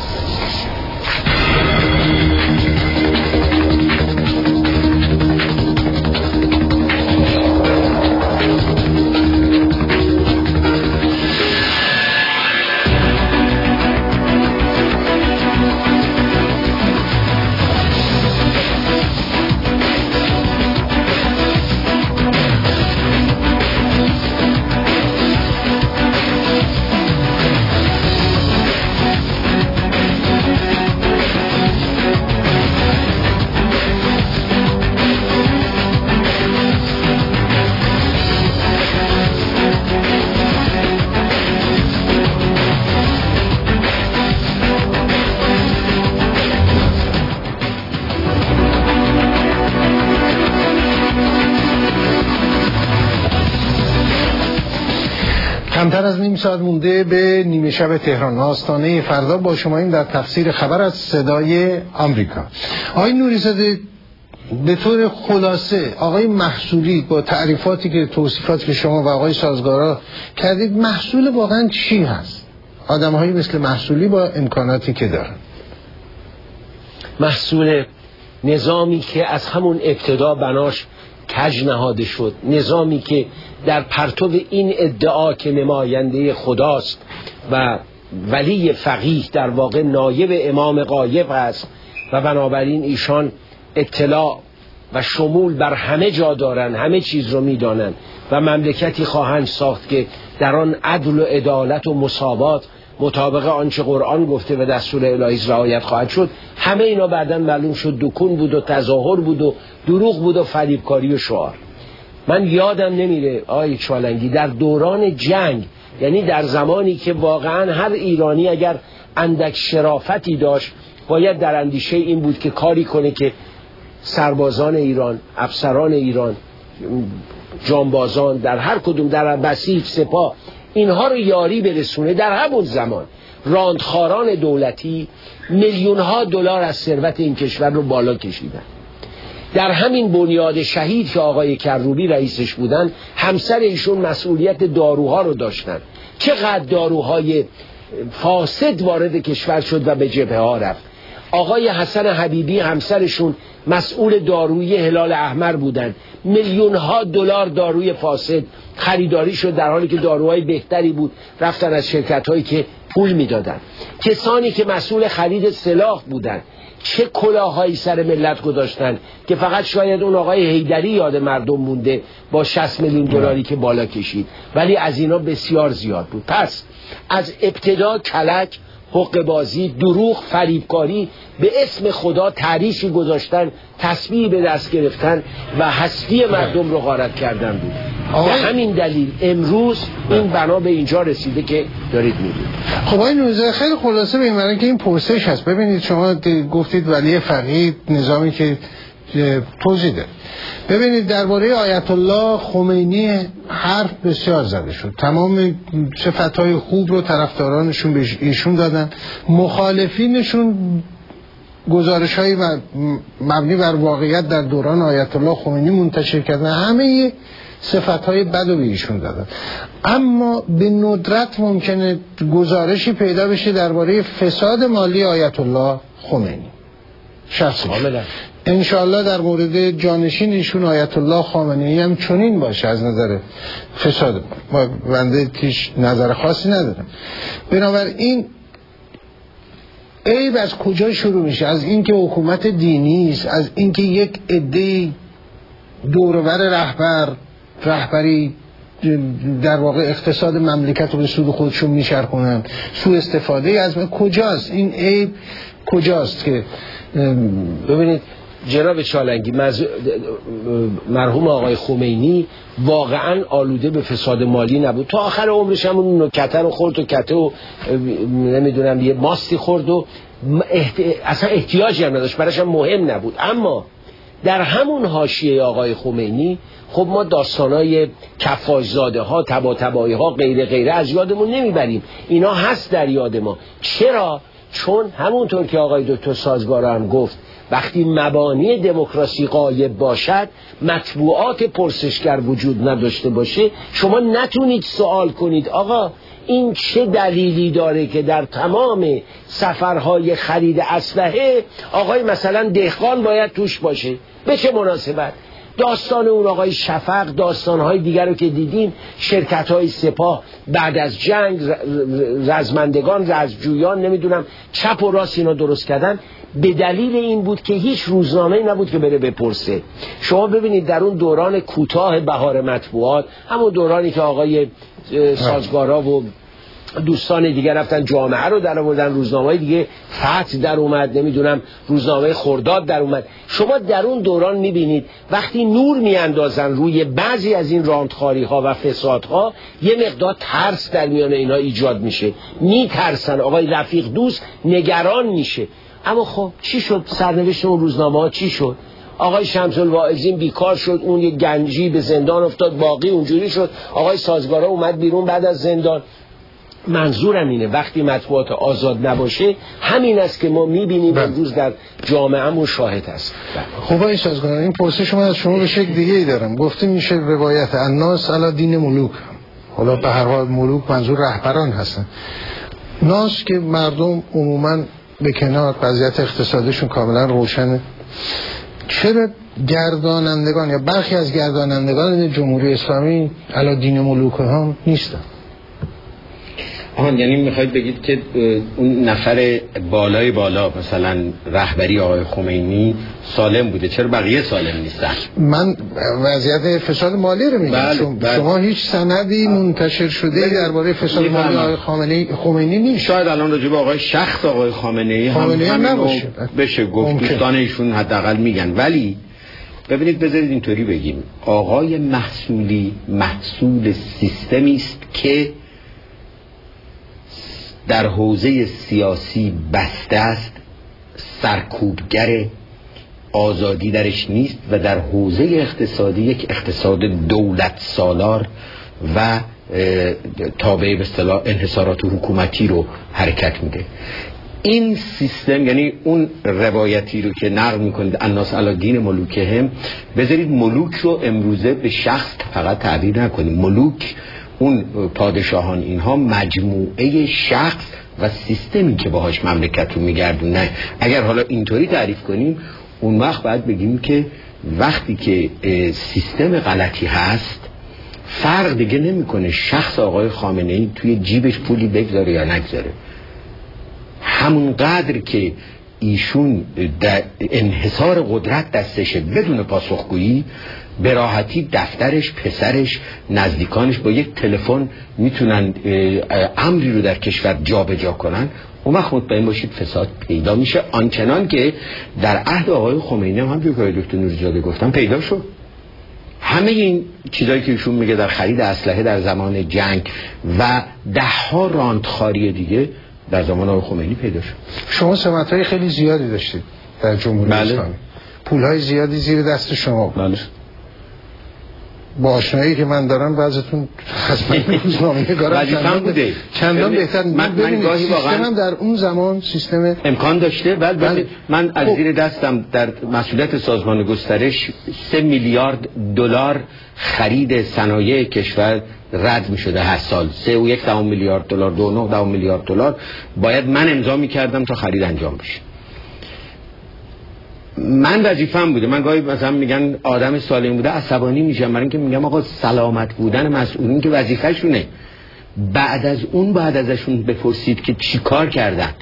کمتر از نیم ساعت مونده به نیمه شب تهران. آستانه فردا با شماییم در تفسیر خبر از صدای آمریکا. آقای نوری‌زاده، به طور خلاصه آقای محصولی با تعریفاتی که توصیفاتی که شما و آقای سازگارا کردید، محصول واقعا چی هست؟ آدم‌هایی مثل محصولی با امکاناتی که دارن. محصول نظامی که از همون ابتدا بناش کج نهاده شد، نظامی که در پرتو این ادعا که نماینده خداست و ولی فقیه در واقع نایب امام غایب است و بنابراین ایشان اطلاع و شمول بر همه جا دارن، همه چیز رو میدانن و مملکتی خواهند ساخت که در آن عدل و عدالت و مساوات مطابق آنچه قرآن گفته و دستور الهی رعایت خواهد شد. همه اینا بعداً معلوم شد دکون بود و تظاهر بود و دروغ بود و فریبکاری و شعار. من یادم نمیره آقای چالنگی در دوران جنگ، یعنی در زمانی که واقعا هر ایرانی اگر اندک شرافتی داشت باید در اندیشه این بود که کاری کنه که سربازان ایران، افسران ایران، جانبازان در هر کدوم، در بسیج، سپاه، اینها رو یاری برسونه. در همون زمان راندخاران دولتی میلیون ها دلار از ثروت این کشور رو بالا کشیدن. در همین بنیاد شهید که آقای کروبی رئیسش بودن، همسر ایشون مسئولیت داروها رو داشتن. چقدر داروهای فاسد وارد کشور شد و به جبهه ها رفت. آقای حسن حبیبی همسرشون مسئول دارویی هلال احمر بودن. میلیون ها دلار داروی فاسد خریداری شد در حالی که داروهای بهتری بود رفتن از شرکت هایی که پول میدادن. کسانی که مسئول خرید سلاح بودن چه کلاهایی سر ملت گذاشتن که فقط شاید اون آقای حیدری یاد مردم مونده با 60 میلیون دلاری که بالا کشید، ولی از اینا بسیار زیاد بود. پس از ابتدا کلک، حقه بازی، دروغ، فریبکاری، به اسم خدا تعریفی گذاشتن، تسبیح به دست گرفتن و هستی مردم رو غارت کردن بود. به همین دلیل امروز این بنا به اینجا رسیده که دارید می‌بینید. خب آقای نوری‌زاده، خیلی خلاصه بگیم، برای اینکه این پرسش هست. ببینید شما گفتید ولی فقیه، نظامی که توضیح ده. ببینید درباره آیت الله خمینی حرف بسیار زده شد، تمام صفتهای خوب رو طرفدارانشون به ایشون دادن، مخالفینشون گزارش‌های مبنی بر واقعیت در دوران آیت الله خمینی منتشر کردن، همه صفتهای بد رو به ایشون دادن. اما به ندرت ممکنه گزارشی پیدا بشه درباره فساد مالی آیت الله خمینی شخصی. انشاءالله در مورد جانشین ایشون آیت الله خامنه‌ای هم چنین باشه از نظر فساد. ما بنده هیچ نظر خاصی ندارم. بنابراین عیب از کجا شروع میشه؟ از اینکه حکومت دینی است، از اینکه یک عده دورور رهبری در واقع اقتصاد مملکت رو به سود خودشون میچرخونن، سوء استفاده از کجاست؟ این عیب کجاست؟ که ببینید جناب چالنگی، مرحوم آقای خمینی واقعا آلوده به فساد مالی نبود. تا آخر عمرش هم اون نکته رو خورد و کته و نمیدونم یه ماستی خورد و اصلا احتیاجی هم نداشت، براش هم مهم نبود. اما در همون حاشیه آقای خمینی خب ما داستانای کفاشزاده ها، طباطبایی ها، غیره از یادمون نمیبریم. اینا هست در یاد ما. چرا؟ چون همونطور که آقای دکتر سازگارا هم گفت، وقتی مبانی دموکراسی غایب باشد، مطبوعات پرسشگر وجود نداشته باشه، شما نتونید سوال کنید آقا این چه دلیلی داره که در تمام سفرهای خرید اسلحه آقای مثلا دهقان باید توش باشه؟ به چه مناسبت؟ داستان اون آقای شفق، داستانهای دیگر رو که دیدیم، شرکت‌های سپاه بعد از جنگ، رزمندگان، رزمجویان، نمیدونم چپ و راست اینا درست کردن، به دلیل این بود که هیچ روزنامه‌ای نبود که بره بپرسه. شما ببینید در اون دوران کوتاه بهار مطبوعات، همون دورانی که آقای سازگارا و دوستان دیگه رفتن جامعه رو در آوردن، روزنامه‌های دیگه فتح در اومد، نمیدونم روزنامه خرداد در اومد، شما در اون دوران میبینید وقتی نور میاندازن روی بعضی از این راندخاری‌ها و فسادها، یه مقدار ترس در میان اینا ایجاد میشه، میترسن، آقای رفیق دوست نگران میشه. اما خب چی شد؟ سرنوشت اون روزنامه‌ها چی شد؟ آقای شمس الواعظین بیکار شد، اون یه گنجی به زندان افتاد، باقی اونجوری شد. آقای سازگارا اومد بیرون بعد از زندان. منظورم اینه وقتی مطبوعات آزاد نباشه، همین است که ما میبینیم امروز در جامعه‌مون شاهد هست. خب آقای سازگارا، این پرسش من از شما به شکل دیگه ای دارم. گفته میشه روایت الناس علی دین ملوک، حالا به هر حال ملوک منظور رهبران هستن. ناس که مردم عموما به کنار، وضعیت اقتصادشون کاملا روشنه، چرا گردانندگان یا برخی از گردانندگان جمهوری اسلامی علی دین ملوک هم نیستن؟ یعنی میخواید بگید که اون نفر بالای بالا مثلا رهبری آقای خمینی سالم بوده، چرا بقیه سالم نیستن؟ من وضعیت فساد مالی رو میگم. شما هیچ سندی منتشر شده درباره فساد مالی آقای خمینی نیست. شاید الان راجع به آقای شخص آقای خامنه‌ای هم نباشه، بشه گفت، دوستان ایشون حداقل میگن. ولی ببینید بذارید اینطوری بگیم، آقای محصولی محصول سیستمی است که در حوزه سیاسی بسته است، سرکوبگر، آزادی درش نیست، و در حوزه اقتصادی یک اقتصاد دولت سالار و تابع به اصطلاح انحصارات حکومتی رو حرکت میده. این سیستم، یعنی اون روایتی رو که نقل میکنید الناس علی دین ملوکهم، بذارید ملوک رو امروزه به شخص فقط تعبیر نکنید. ملوک، اون پادشاهان، اینها مجموعه شخص و سیستمی که باهاش مملکت رو میگردونه. اگر حالا اینطوری تعریف کنیم، اون وقت باید بگیم که وقتی که سیستم غلطی هست، فرق دیگه نمیکنه شخص آقای خامنه‌ای توی جیبش پولی بگذاره یا نگذاره. همون قدر که ایشون در انحصار قدرت دستشه بدون پاسخگویی، به راحتی دفترش، پسرش، نزدیکانش با یک تلفن میتونن امری رو در کشور جابجا کنن. اون وقت مطمئن باشید فساد پیدا میشه، آنچنان که در عهد آقای خمینی هم همونجور که دکتر نوری‌زاده گفتم پیدا شد. همه این چیزایی که ایشون میگه در خرید اسلحه در زمان جنگ و ده‌ها راندخاری دیگه در زمان آقای خمینی پیدا شد. شما سمت‌های خیلی زیادی داشتید در جمهوری اسلامی. پولهای زیادی زیر دست شما بود. بله. با آشنایی که من دارم بعضتون حتما روزنامه‌نگارا چندان بهتر. من گاهی واقعا در اون زمان سیستم امکان داشته. بله من از زیر دستم در مسئولیت سازمان گسترش 3 میلیارد دلار خرید صنایع کشور رد می شده هر سال. 3.1 میلیارد دلار 2.9 میلیارد دلار باید من امضا می کردم تا خرید انجام بشه. من وظیفه‌ام بوده. من گاهی مثلا میگن آدم سالم بوده عصبانی میشم، برای اینکه میگم آقا سلامت بودن مسئولین که وظیفه‌شونه. بعد از اون بعد ازشون بپرسید که چی کار کردن.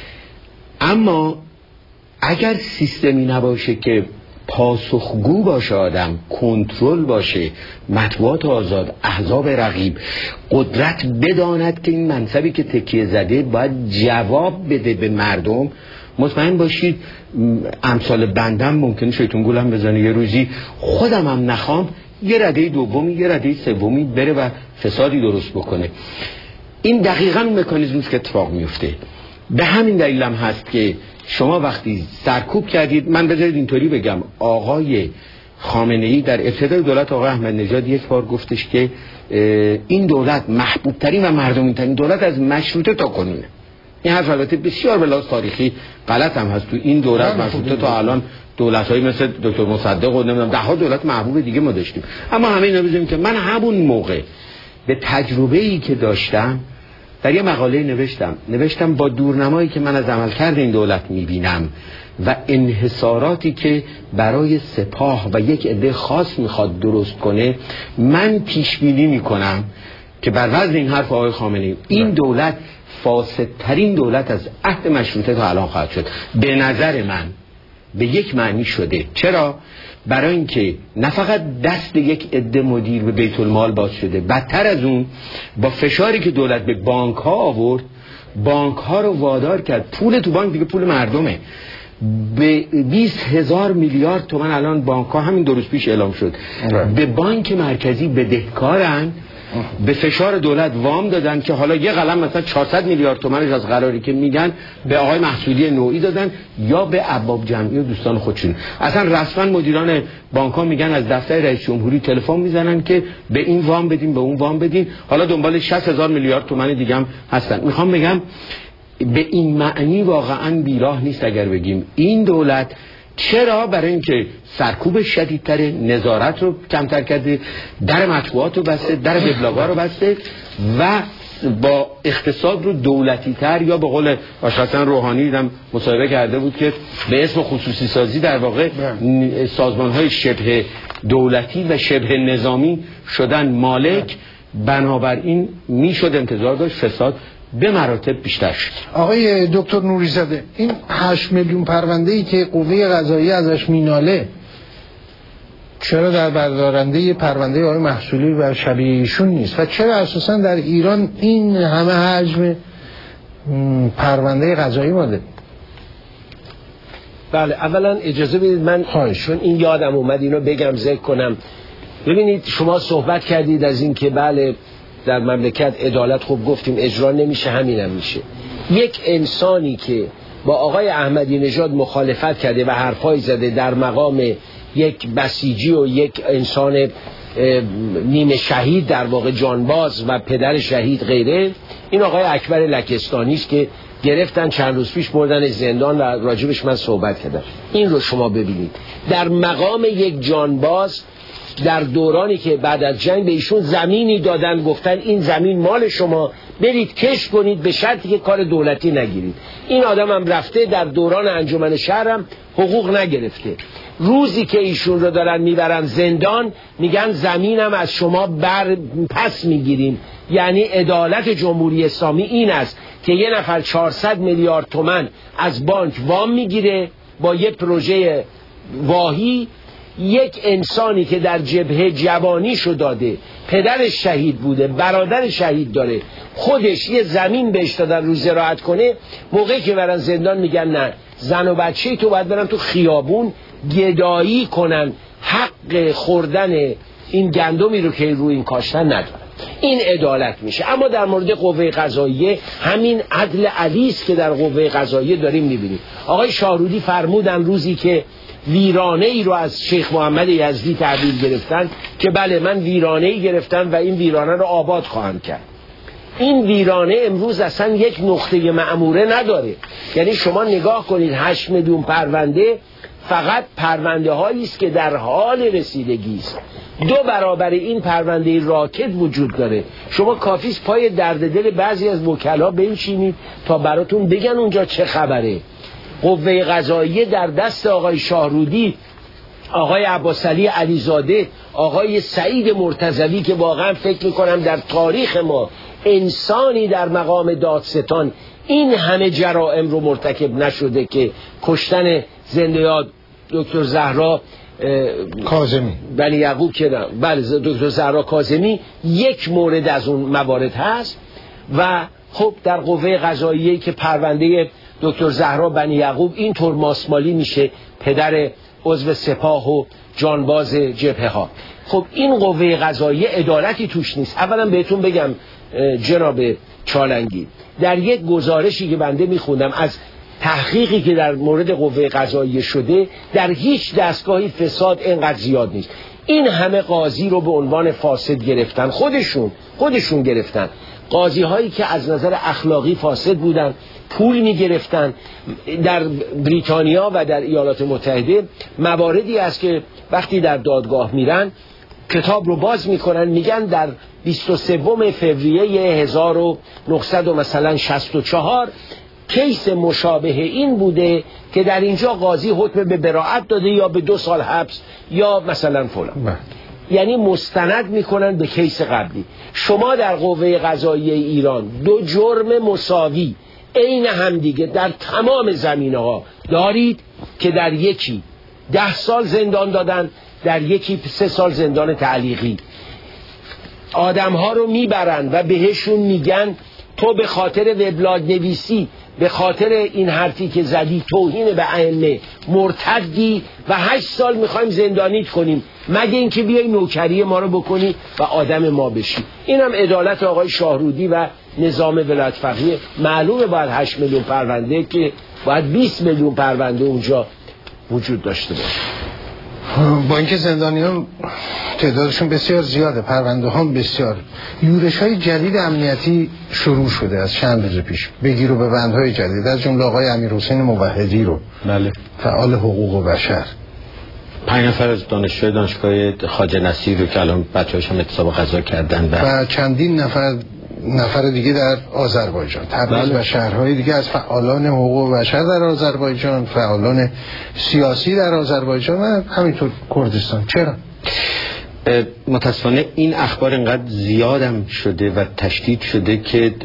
اما اگر سیستمی نباشه که پاسخگو باشه، آدم کنترل باشه، مطبوعات آزاد، احزاب رقیب، قدرت بداند که این منصبی که تکیه زده باید جواب بده به مردم، مطمئن باشید امثال بندم ممکنه شیطون گولم بزنه یه روزی خودم هم نخوام یه رده دومی یه رده سومی بره و فسادی درست بکنه. این دقیقاً اون مکانیزمی که اتفاق میفته. به همین دلیل هم هست که شما وقتی سرکوب کردید، من بذارید اینطوری بگم، آقای خامنه‌ای در ابتدای دولت آقای احمدی نژاد یک بار گفتش که این دولت محبوب ترین و مردمی ترین دولت از مشروطه تا کنونه. این حرف البته بسیار به لحاظ تاریخی غلط هم هست. تو این دولت مشروطه تا الان دولت‌هایی مثل دکتر مصدق و نمیدونم 10 دولت محبوب دیگه ما داشتیم. اما همه اینا بزنیم که من همون موقع به تجربه‌ای که داشتم در یه مقاله نوشتم با دورنمایی که من از عملکرد این دولت می‌بینم و انحصاراتی که برای سپاه و یک عده خاص میخواد درست کنه، من پیش بینی میکنم که بر وزن این حرف آقای خامنه‌ای این دولت فاسدترین دولت از عهد مشروطه تا الان خواهد شد. به نظر من به یک معنی شده. چرا؟ برای اینکه نه فقط دست یک عده مدیر به بیت المال باز شده، بدتر از اون با فشاری که دولت به بانک ها آورد، بانک ها رو وادار کرد. پول تو بانک دیگه پول مردمه. به 20,000 میلیارد تومان الان بانک ها همین 2 روز پیش اعلام شد به بانک مرکزی بدهکارن. به فشار دولت وام دادن که حالا یه قلم مثلا 400 میلیارد تومانش از قراری که میگن به آقای محصولی نوعی دادن یا به ارباب جمعی و دوستان خودشون. اصلا رسما مدیران بانک ها میگن از دفتر رئیس جمهوری تلفن میزنن که به این وام بدین به اون وام بدین. حالا دنبال 60,000 میلیارد تومان دیگه هم هستن. میخوام بگم به این معنی واقعا بیراه نیست اگر بگیم این دولت. چرا؟ برای اینکه سرکوب شدیدتر، نظارت رو کمتر کرده، در مطبوعات رو بسته، در وبلاگ‌ها رو بسته و با اقتصاد رو دولتی تر، یا به قول باشقاسم روحانی دیدم مصاحبه کرده بود که به اسم خصوصی سازی در واقع سازمان‌های شبه دولتی و شبه نظامی شدن مالک. بنابراین میشد انتظار داشت فساد به مراتب بیشتر شد. آقای دکتر نوری‌زاده، این 8 میلیون پرونده‌ای که قوه قضاییه ازش میناله، چرا در بردارنده پرونده آقای محصولی و شبیه ایشون نیست؟ و چرا اساسا در ایران این همه حجم پرونده قضایی ماده؟ بله، اولا اجازه بدید من چون این یادم اومد اینو بگم، ذکر کنم. ببینید شما صحبت کردید از این که بله در مملکت عدالت، خوب گفتیم اجرا نمیشه، همینم میشه. یک انسانی که با آقای احمدی نژاد مخالفت کرده و حرفای زده در مقام یک بسیجی و یک انسان نیمه شهید در واقع جانباز و پدر شهید غیره، این آقای اکبر لکستانی است که گرفتن چند روز پیش بردن زندان و راجبش من صحبت کردم. این رو شما ببینید در مقام یک جانباز در دورانی که بعد از جنگ به ایشون زمینی دادن، گفتن این زمین مال شما، برید کشت کنید به شرطی که کار دولتی نگیرید. این آدم هم رفته در دوران انجمن شهرم حقوق نگرفته. روزی که ایشون رو دارن میبرن زندان میگن زمینم از شما پس میگیریم. یعنی عدالت جمهوری اسلامی این است که یه نفر 400 میلیارد تومان از بانک وام میگیره با یه پروژه واهی، یک انسانی که در جبهه جوانیشو داده، پدرش شهید بوده، برادر شهید داره، خودش یه زمین بهش دادن رو زراعت کنه، موقعی که برن زندان میگن نه، زن و بچه تو باید برن تو خیابون گدایی کنن، حق خوردن این گندمی رو که روی این کاشتن ندارن. این عدالت میشه. اما در مورد قوه قضاییه همین عدل علی است که در قوه قضاییه داریم میبینیم. آقای شاهرودی فرمودن روزی که ویرانه ای رو از شیخ محمد یزدی تحویل گرفتن که بله من ویرانه ای گرفتم و این ویرانه رو آباد خواهم کرد. این ویرانه امروز اصلا یک نقطه معموره نداره. یعنی شما نگاه کنید 8 میلیون پرونده فقط پرونده هایی است که در حال رسیدگی است. 2 برابر این پرونده راکت وجود داره. شما کافیست پای درد دل بعضی از وکلا بنشینید تا براتون بگن اونجا چه خبره. قوه قضاییه در دست آقای شاهرودی، آقای عباسعلی علیزاده، آقای سعید مرتضوی که واقعا فکر میکنم در تاریخ ما انسانی در مقام دادستان این همه جرائم رو مرتکب نشده که کشتن زنده یاد دکتر زهرا کاظمی بنی یعقوب که بله دکتر زهرا کاظمی یک مورد از اون موارد هست. و خب در قوه قضاییه که پرونده دکتر زهرا بنی یعقوب اینطور ماسمالی میشه، پدر عضو سپاه و جانباز جبهه ها. خب این قوه قضاییه عدالتی توش نیست. اولا بهتون بگم جناب چالنگی، در یک گزارشی که بنده میخوندم از تحقیقی که در مورد قوه قضاییه شده، در هیچ دستگاهی فساد اینقدر زیاد نیست. این همه قاضی رو به عنوان فاسد گرفتن، خودشون گرفتن، قاضی هایی که از نظر اخلاقی فاسد بودن، پول می گرفتن. در بریتانیا و در ایالات متحده مواردی است که وقتی در دادگاه میرن کتاب رو باز میکنن، میگن در 23 فوریه 1964 کیس مشابه این بوده که در اینجا قاضی حکم به براءت داده یا به 2 سال حبس یا مثلا فلان. یعنی مستند میکنن به کیس قبلی. شما در قوه قضاییه ایران 2 جرم مساوی عین هم دیگه در تمام زمینه‌ها دارید که در یکی 10 سال زندان دادن، در یکی 3 سال زندان تعلیقی. آدم‌ها رو میبرن و بهشون میگن تو به خاطر وبلاگ نویسی، به خاطر این حرفی که زدی توهین به ائمه مرتدی و 8 سال میخوایم زندانیت کنیم مگه اینکه بیای نوکری ما رو بکنی و آدم ما بشی. اینم عدالت آقای شاهرودی و نظام ولایت فقیه. معلومه باید 8 میلیون پرونده که باید 20 میلیون پرونده اونجا وجود داشته باشه. با اینکه زندانیان تعدادشون بسیار زیاده، پرونده هم بسیار، یورش های جدید امنیتی شروع شده از چند روز پیش، بگیر و ببندهای جدید، از جمله آقای امیرحسین موحدی رو، بله، فعال حقوق بشر، 5 نفر از دانشگاه خواجه نصیر رو که الان بچه‌هاش هم اعتصاب غذا کردن و چندین نفر دیگه در آذربایجان، تبریز و شهرهای دیگه از فعالان حقوق بشر در آذربایجان، فعالان سیاسی در آذربایجان و همینطور کردستان. چرا؟ متاسفانه این اخبار اینقدر زیادم شده و تشدید شده که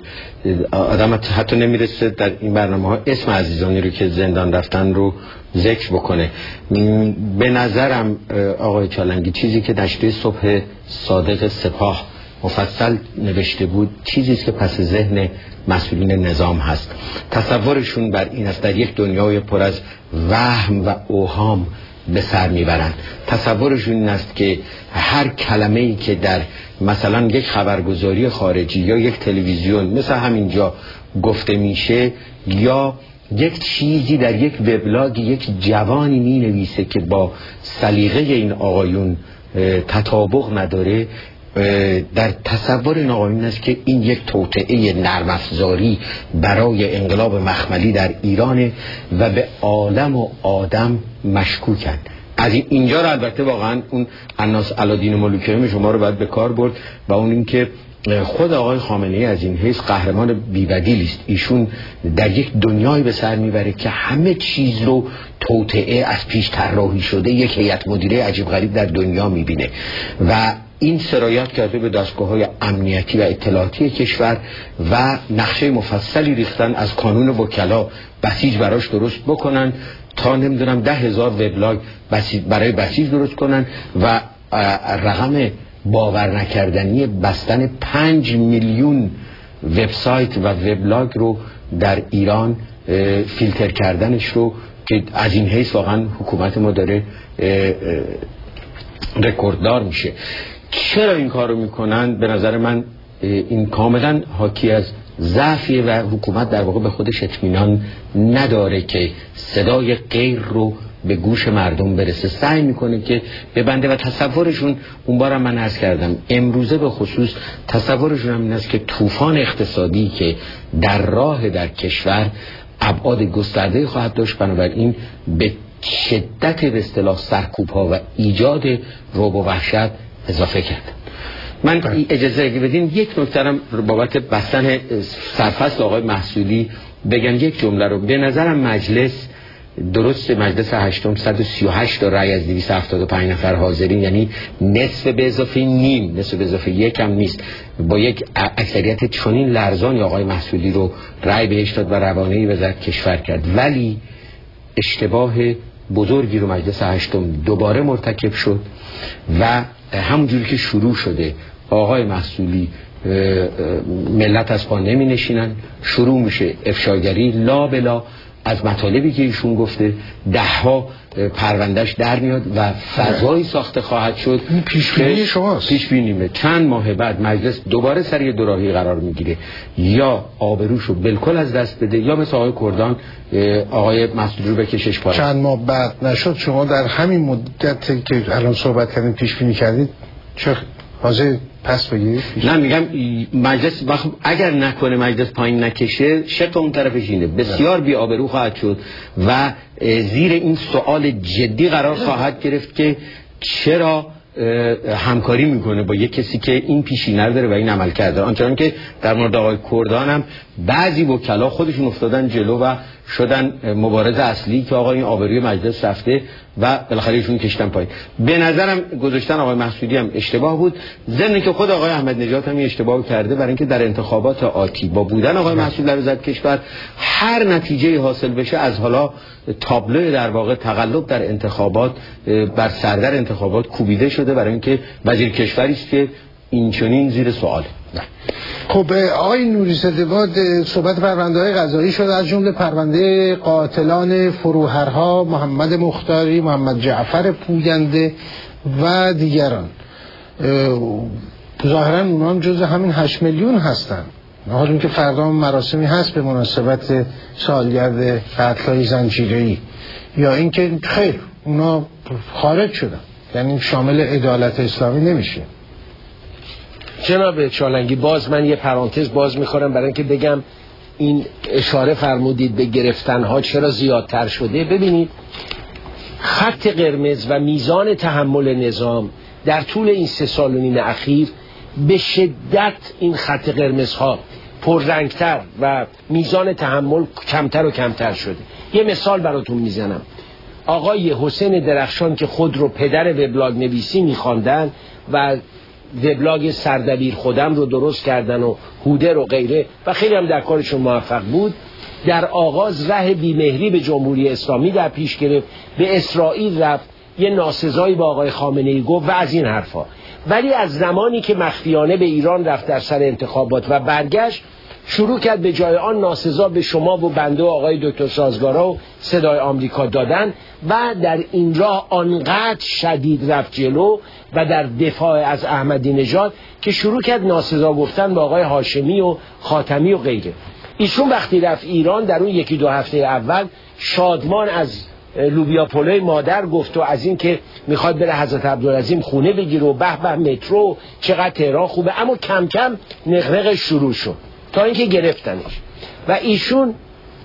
آدم حتی نمیرسه در این برنامه ها اسم عزیزانی رو که زندان رفتن رو ذکر بکنه. به نظرم آقای چالنگی چیزی که نشریه صبح صادق سپاه مفصل نوشته بود چیزیست که پس ذهن مسئولین نظام هست. تصورشون بر این است در یک دنیای پر از وهم و اوهام به سر میبرند. تصورشون این است که هر کلمه‌ای که در مثلا یک خبرگزاری خارجی یا یک تلویزیون مثل همینجا گفته میشه یا یک چیزی در یک وبلاگ یک جوانی می نویسه که با سلیقه این آقایون تطابق نداره، در تصور این آقایون است که این یک توطئه نرم افزاری برای انقلاب مخملی در ایرانه و به عالم و آدم مشکوکن. از اینجا را البته واقعا اون الناس علادین ملوکیان شما رو باید به کار برد و اون این که خود آقای خامنه‌ای از این حیث قهرمان بی‌بدیلی است. ایشون در یک دنیایی به سر میبره که همه چیز رو توطئه از پیش طراحی شده، یک هیئت مدیره عجیب غریب در دنیا میبینه و این سرایت کرده به دستگاه‌های امنیتی و اطلاعاتی کشور و نقشه مفصلی ریختن از کانون وکلا بسیج براش درست بکنن تا نمیدونم 10,000 وبلاگ برای بسیج درست کنن و رقم باور نکردنی بستن 5 میلیون وبسایت و وبلاگ رو در ایران فیلتر کردنش رو که از این حیث واقعا حکومت ما داره رکورددار میشه. چرا این کار رو میکنن؟ به نظر من این کاملا حاکی از ضعفیه و حکومت در واقع به خودش اطمینان نداره که صدای غیر رو به گوش مردم برسه، سعی میکنه که ببنده و تصورشون اون بارم من عرض کردم امروزه به خصوص تصورشون هم این است که طوفان اقتصادی که در راه در کشور ابعاد گسترده خواهد داشت، بنابراین به شدت به اصطلاح سرکوب‌ها و ایجاد رعب و وحشت اضافه کرد. من اجازه اگه بدین یک نکته رو بابت بستن سرفصل آقای محصولی بگم، یک جمله رو. به نظرم مجلس درست مجلس هشتم 138 تا رأی از 275 نفر حاضرین، یعنی نصف به اضافه نیم، نصف به اضافه یک هم نیست، با یک اکثریت چنین لرزانی آقای محصولی رو رأی بهش داد و روانه‌ای وزارت کشور کرد. ولی اشتباه بزرگی رو مجلس هشتم دوباره مرتکب شد و همونجوری که شروع شده آقای محصولی ملت از پا نمی نشینن، شروع میشه افشاگری لا بلا از مطالبی که ایشون گفته، دهها پروندهش در میاد و فضایی ساخته خواهد شد. پیشبینی شماست؟ پیشبینیمه چند ماه بعد مجلس دوباره سر یه دوراهی قرار میگیره، یا آبروشو بالکل از دست بده یا مثل آقای کردان آقای مسعود رو بکشش پایین. چند ماه بعد نشد، شما در همین مدتی که الان صحبت کردید پیشبینی کردید، چه حاضر پس بگیرید؟ نه میگم مجلس اگر نکنه، مجلس پایین نکشه، شق اون طرفش اینه بسیار بی آبرو خواهد شد و زیر این سوال جدی قرار خواهد گرفت که چرا همکاری میکنه با یک کسی که این پیشینه داره و این عمل کرده. آنچنان که در مورد آقای کردان هم بعضی وکلا خودشون افتادن جلو و شدن مبارز اصلی که آقا این آبروی مجلس رفته و بالاخره ایشون کشتن پایین. به نظرم گذاشتن آقای محسودی هم اشتباه بود، ضمن که خود آقای احمد نژاد هم اشتباه کرده، برای اینکه در انتخابات آتی با بودن آقای محسود در وزارت کشور هر نتیجه حاصل بشه از حالا تابلو در واقع تقلب در انتخابات بر سردر انتخابات کوبیده شده، برای اینکه وزیر کشوری است که این چنین زیر سواله. خب آقای نوری صدواد، صحبت پرونده‌های قضایی شد، از جمله پرونده قاتلان فروهرها محمد مختاری، محمد جعفر پوینده و دیگران. ظاهرا اونا هم جز همین 8 میلیون هستن، حالا اینکه فردا مراسمی هست به مناسبت سالگرد قتل‌های زنجیره‌ای، یا اینکه خیر اونا خارج شدن، یعنی شامل عدالت اسلامی نمیشه. جناب چالنگی، باز من یه پرانتز باز میخورم برای اینکه بگم این اشاره فرمودید به گرفتنها چرا زیادتر شده. ببینید خط قرمز و میزان تحمل نظام در طول این 3 سال و نیم اخیر به شدت این خط قرمزها پررنگتر و میزان تحمل کمتر و کمتر شده. یه مثال براتون میزنم. آقای حسین درخشان که خود رو پدر وبلاگ نویسی میخواندن و وبلاگ سردبیر خودم رو درست کردن و هوده و غیره و خیلی هم در کارشون موفق بود، در آغاز ره بیمهری به جمهوری اسلامی در پیش گرفت، به اسرائیل رفت، یه ناسزایی با آقای خامنه‌ای گفت و از این حرفا. ولی از زمانی که مخفیانه به ایران رفت در سر انتخابات و برگشت، شروع کرد به جای آن ناسزا به شما و بنده و آقای دکتر سازگارا و صدای آمریکا دادن و در این راه آنقدر شدید رفت جلو و در دفاع از احمدی نژاد که شروع کرد ناسزا گفتن به آقای هاشمی و خاتمی و غیره. ایشون وقتی رفت ایران در اون 1-2 هفته اول شادمان از لوبیا پلوی مادر گفت و از این که میخواد بره حضرت عبدالعظیم خونه بگیره و به به مترو چقدر تهران خوبه، اما کم کم نقنقش شروع شد تا اینکه گرفتنش و ایشون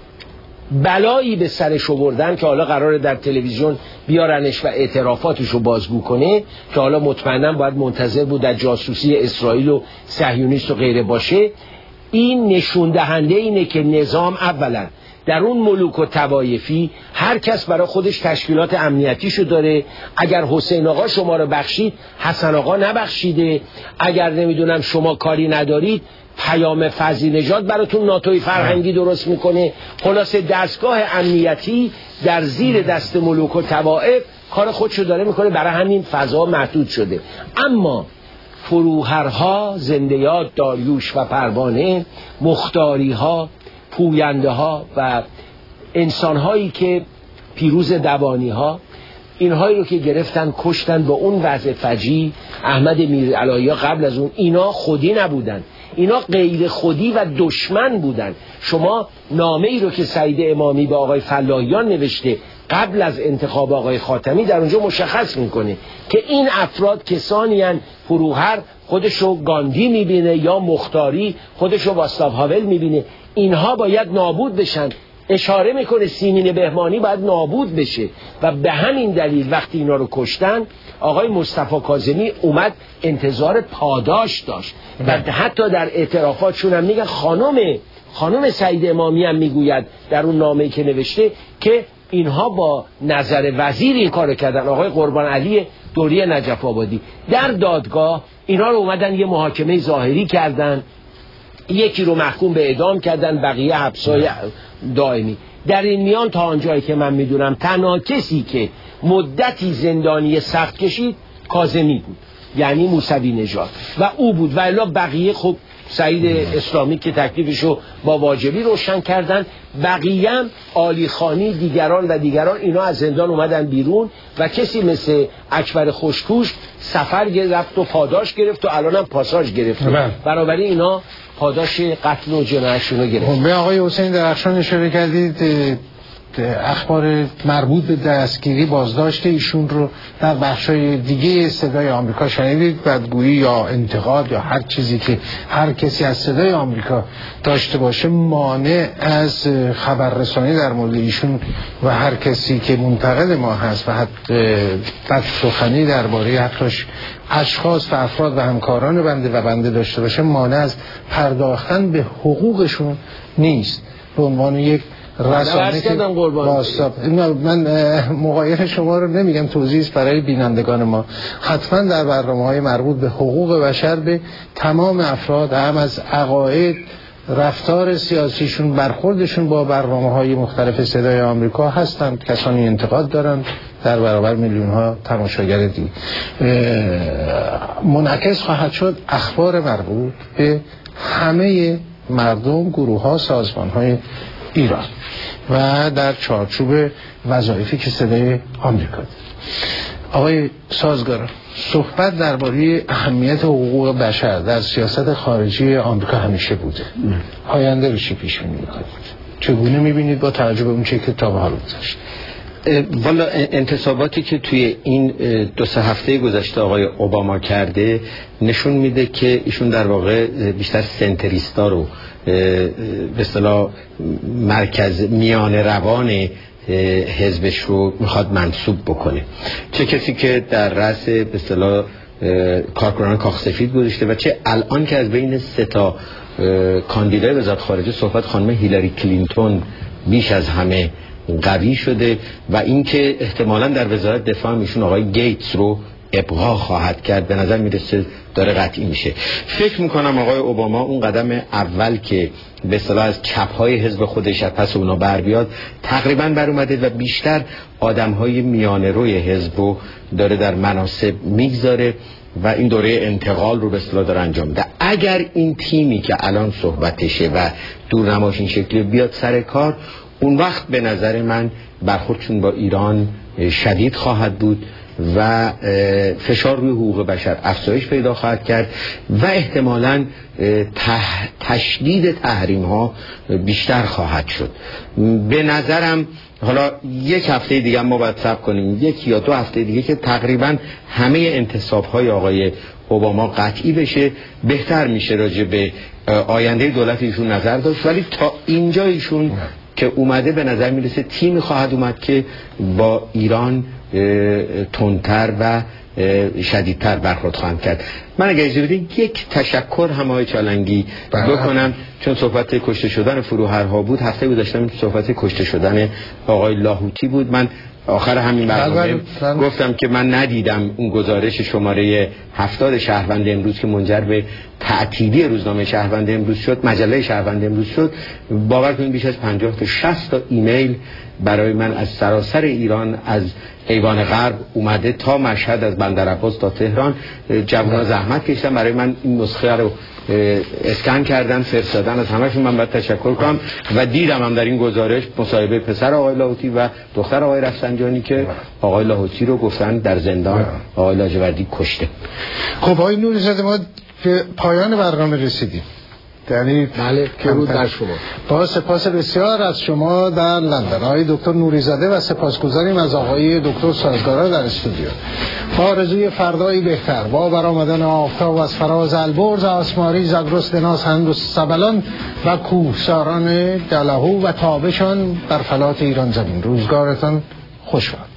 بلایی به سرش آوردن که حالا قراره در تلویزیون بیارنش و اعترافاتش رو بازگو کنه که حالا مطمئناً باید منتظر بود در جاسوسی اسرائیل و صهیونیست و غیره باشه. این نشون دهنده اینه که نظام اولا در اون ملوک و طوایفی هر کس برای خودش تشکیلات امنیتیشو داره. اگر حسین آقا شما رو بخشید، حسن آقا نبخشیده. اگر نمیدونم شما کاری ندارید، پیام فضلی نژاد براتون ناتوی فرهنگی درست میکنه. خلاصه دستگاه امنیتی در زیر دست ملوک و طوائف کار خودشو داره میکنه، برای همین فضا محدود شده. اما فروهرها، زندیات داریوش و پروانه، مختاریها، پوینده و انسانهایی که پیروز دوانی ها، اینهایی رو که گرفتن کشتن با اون وضع فجیع. احمد میرعلایی قبل از اون اینا خودی نبودن، اینا غیر خودی و دشمن بودن. شما نامه ای رو که سعید امامی به آقای فلاحیان نوشته قبل از انتخاب آقای خاتمی در اونجا مشخص میکنه که این افراد کسانی هستند، فروهر خودشو گاندی میبینه یا مختاری خودشو واستاو هاول میبینه، اینها باید نابود بشن. اشاره میکنه سیمین بهمانی باید نابود بشه و به همین دلیل وقتی اینا رو کشتن آقای مصطفی کاظمی اومد انتظار پاداش داشت و حتی در اعترافاتشون هم میگن خانم سعید امامی هم میگوید در اون نامه‌ای که نوشته که اینها با نظر وزیر این کارو کردن، آقای قربان علی دوری نجف آبادی. در دادگاه اینا رو اومدن یه محاکمه ظاهری کردن، یکی رو محکوم به اعدام کردن، بقیه حبسای دائمی. در این میان تا آنجایی که من میدونم تنها کسی که مدتی زندانی سخت کشید کاظمی بود، یعنی موسوی نژاد، و او بود، و الا بقیه خب سعید اسلامی که تکلیفشو با واجبی روشن کردن، بقیه هم علی خانی دیگران اینا از زندان اومدن بیرون و کسی مثل اکبر خوشکوش سفر گرفت و پاداش گرفت و الان هم پاساژ گرفت، برابری اینا پاداش قتل و جنایتشون رو گرفت. به آقای حسین درخشان اشاره کردید، اخبار مربوط به دستگیری بازداشت ایشون رو در بخشای دیگه صدای آمریکا شنیدید. بدگویی یا انتقاد یا هر چیزی که هر کسی از صدای آمریکا داشته باشه مانع از خبررسانی در مورد ایشون و هر کسی که منتقد ما هست و حتی سخنی درباره حقش اشخاص و افراد و همکاران بنده داشته باشه مانع از پرداختن به حقوقشون نیست. به عنوان یک رسانه که من مغایر شما رو نمیگم، توضیح است برای بینندگان ما. حتما در برنامه‌های مربوط به حقوق بشر به تمام افراد، هم از عقاید، رفتار سیاسیشون، برخوردشون با برنامه‌های مختلف صدای آمریکا هستند. کسانی انتقاد دارند در برابر میلیون‌ها تماشاگر دیگه. منعکس خواهد شد اخبار مربوط به همه مردم، گروه‌ها، سازمان‌های ایران و در چارچوب وظایفی که صدای آمریکا داره. آقای سازگار، صحبت درباره اهمیت حقوق بشر در سیاست خارجی آمریکا همیشه بوده. آینده رو چی پیش بینی می‌کنید؟ چگونه می‌بینید با توجه به اون چه که تا به حال گذشته؟ والا انتصاباتی که توی این 2-3 هفته گذشته آقای اوباما کرده نشون میده که ایشون در واقع بیشتر سنتریستا رو به اصطلاح مرکز میان روان حزبش رو میخواد منصوب بکنه. چه کسی که در رأس به اصطلاح کارکنان کاخ سفید گذاشته و چه الان که از بین 3 تا کاندیدای وزارت خارجه صحبت خانم هیلاری کلینتون بیش از همه قوی شده و اینکه احتمالاً در وزارت دفاع ایشون آقای گیتس رو ابقا خواهد کرد، به نظر میرسه داره قطعی میشه. فکر میکنم آقای اوباما اون قدم اول که به اصطلاح از چپ‌های حزب خودش پس اونا بر بیاد تقریباً بر اومده و بیشتر آدم‌های میانه روی حزب رو داره در مناصب میگذاره و این دوره انتقال رو به اصطلاح داره انجام میده. اگر این تیمی که الان صحبتشه و دورنماش این شکلی بیاد سر کار، اون وقت به نظر من برخوردشون با ایران شدید خواهد بود و فشار روی حقوق بشر افزایش پیدا خواهد کرد و احتمالاً تشدید تحریم ها بیشتر خواهد شد. به نظرم حالا 1 هفته دیگه ما باید صبر کنیم، 1 یا 2 هفته دیگه که تقریباً همه انتصاب های آقای اوباما قطعی بشه، بهتر میشه راجع به آینده دولت ایشون نظر داشت. ولی تا اینجا ایشون که اومده به نظر میرسه تیمی خواهد اومد که با ایران تندتر و شدیدتر برخورد خواهند کرد. من اگه اجازه بدین 1 تشکر هم آقای چالنگی بکنم، چون صحبت کشته شدن فروهرها بود. هفته گذشته صحبت کشته شدن آقای لاهوتی بود. من آخر همین برنامه گفتم که من ندیدم اون گزارش شماره 70 شهروند امروز که منجر به تعطیلی روزنامه شهروند امروز شد، مجله شهروند امروز شد. باور کنید بیش از 50 تا 60 تا ایمیل برای من از سراسر ایران، از ایوان غرب اومده تا مشهد، از بندرعباس تا تهران. جوانان زحمت کشیدن برای من این نسخه رو اسکن کردن فرستادن. از همشون من باید تشکر کنم و دیدم هم در این گزارش مصاحبه پسر آقای لاهوتی و دختر آقای رفسنجانی که آقای لاهوتی رو گفتن در زندان آقای لاجوردی کشته. خب آقای نوری‌زاده، ما به پایان برنامه رسیدیم. یعنی بله درود بر شما. با سپاس بسیار از شما در لندن آقای دکتر نوری‌زاده و سپاسگزاریم از آقای دکتر سازگارا در استودیو. با آرزوی فردایی بهتر با برآمدن آفتاب از فراز البرز آسماری زاگرس دناس هندوس سبلان و کوهساران دلهو و تابشان بر فلات ایران زمین، روزگارتان خوش باد.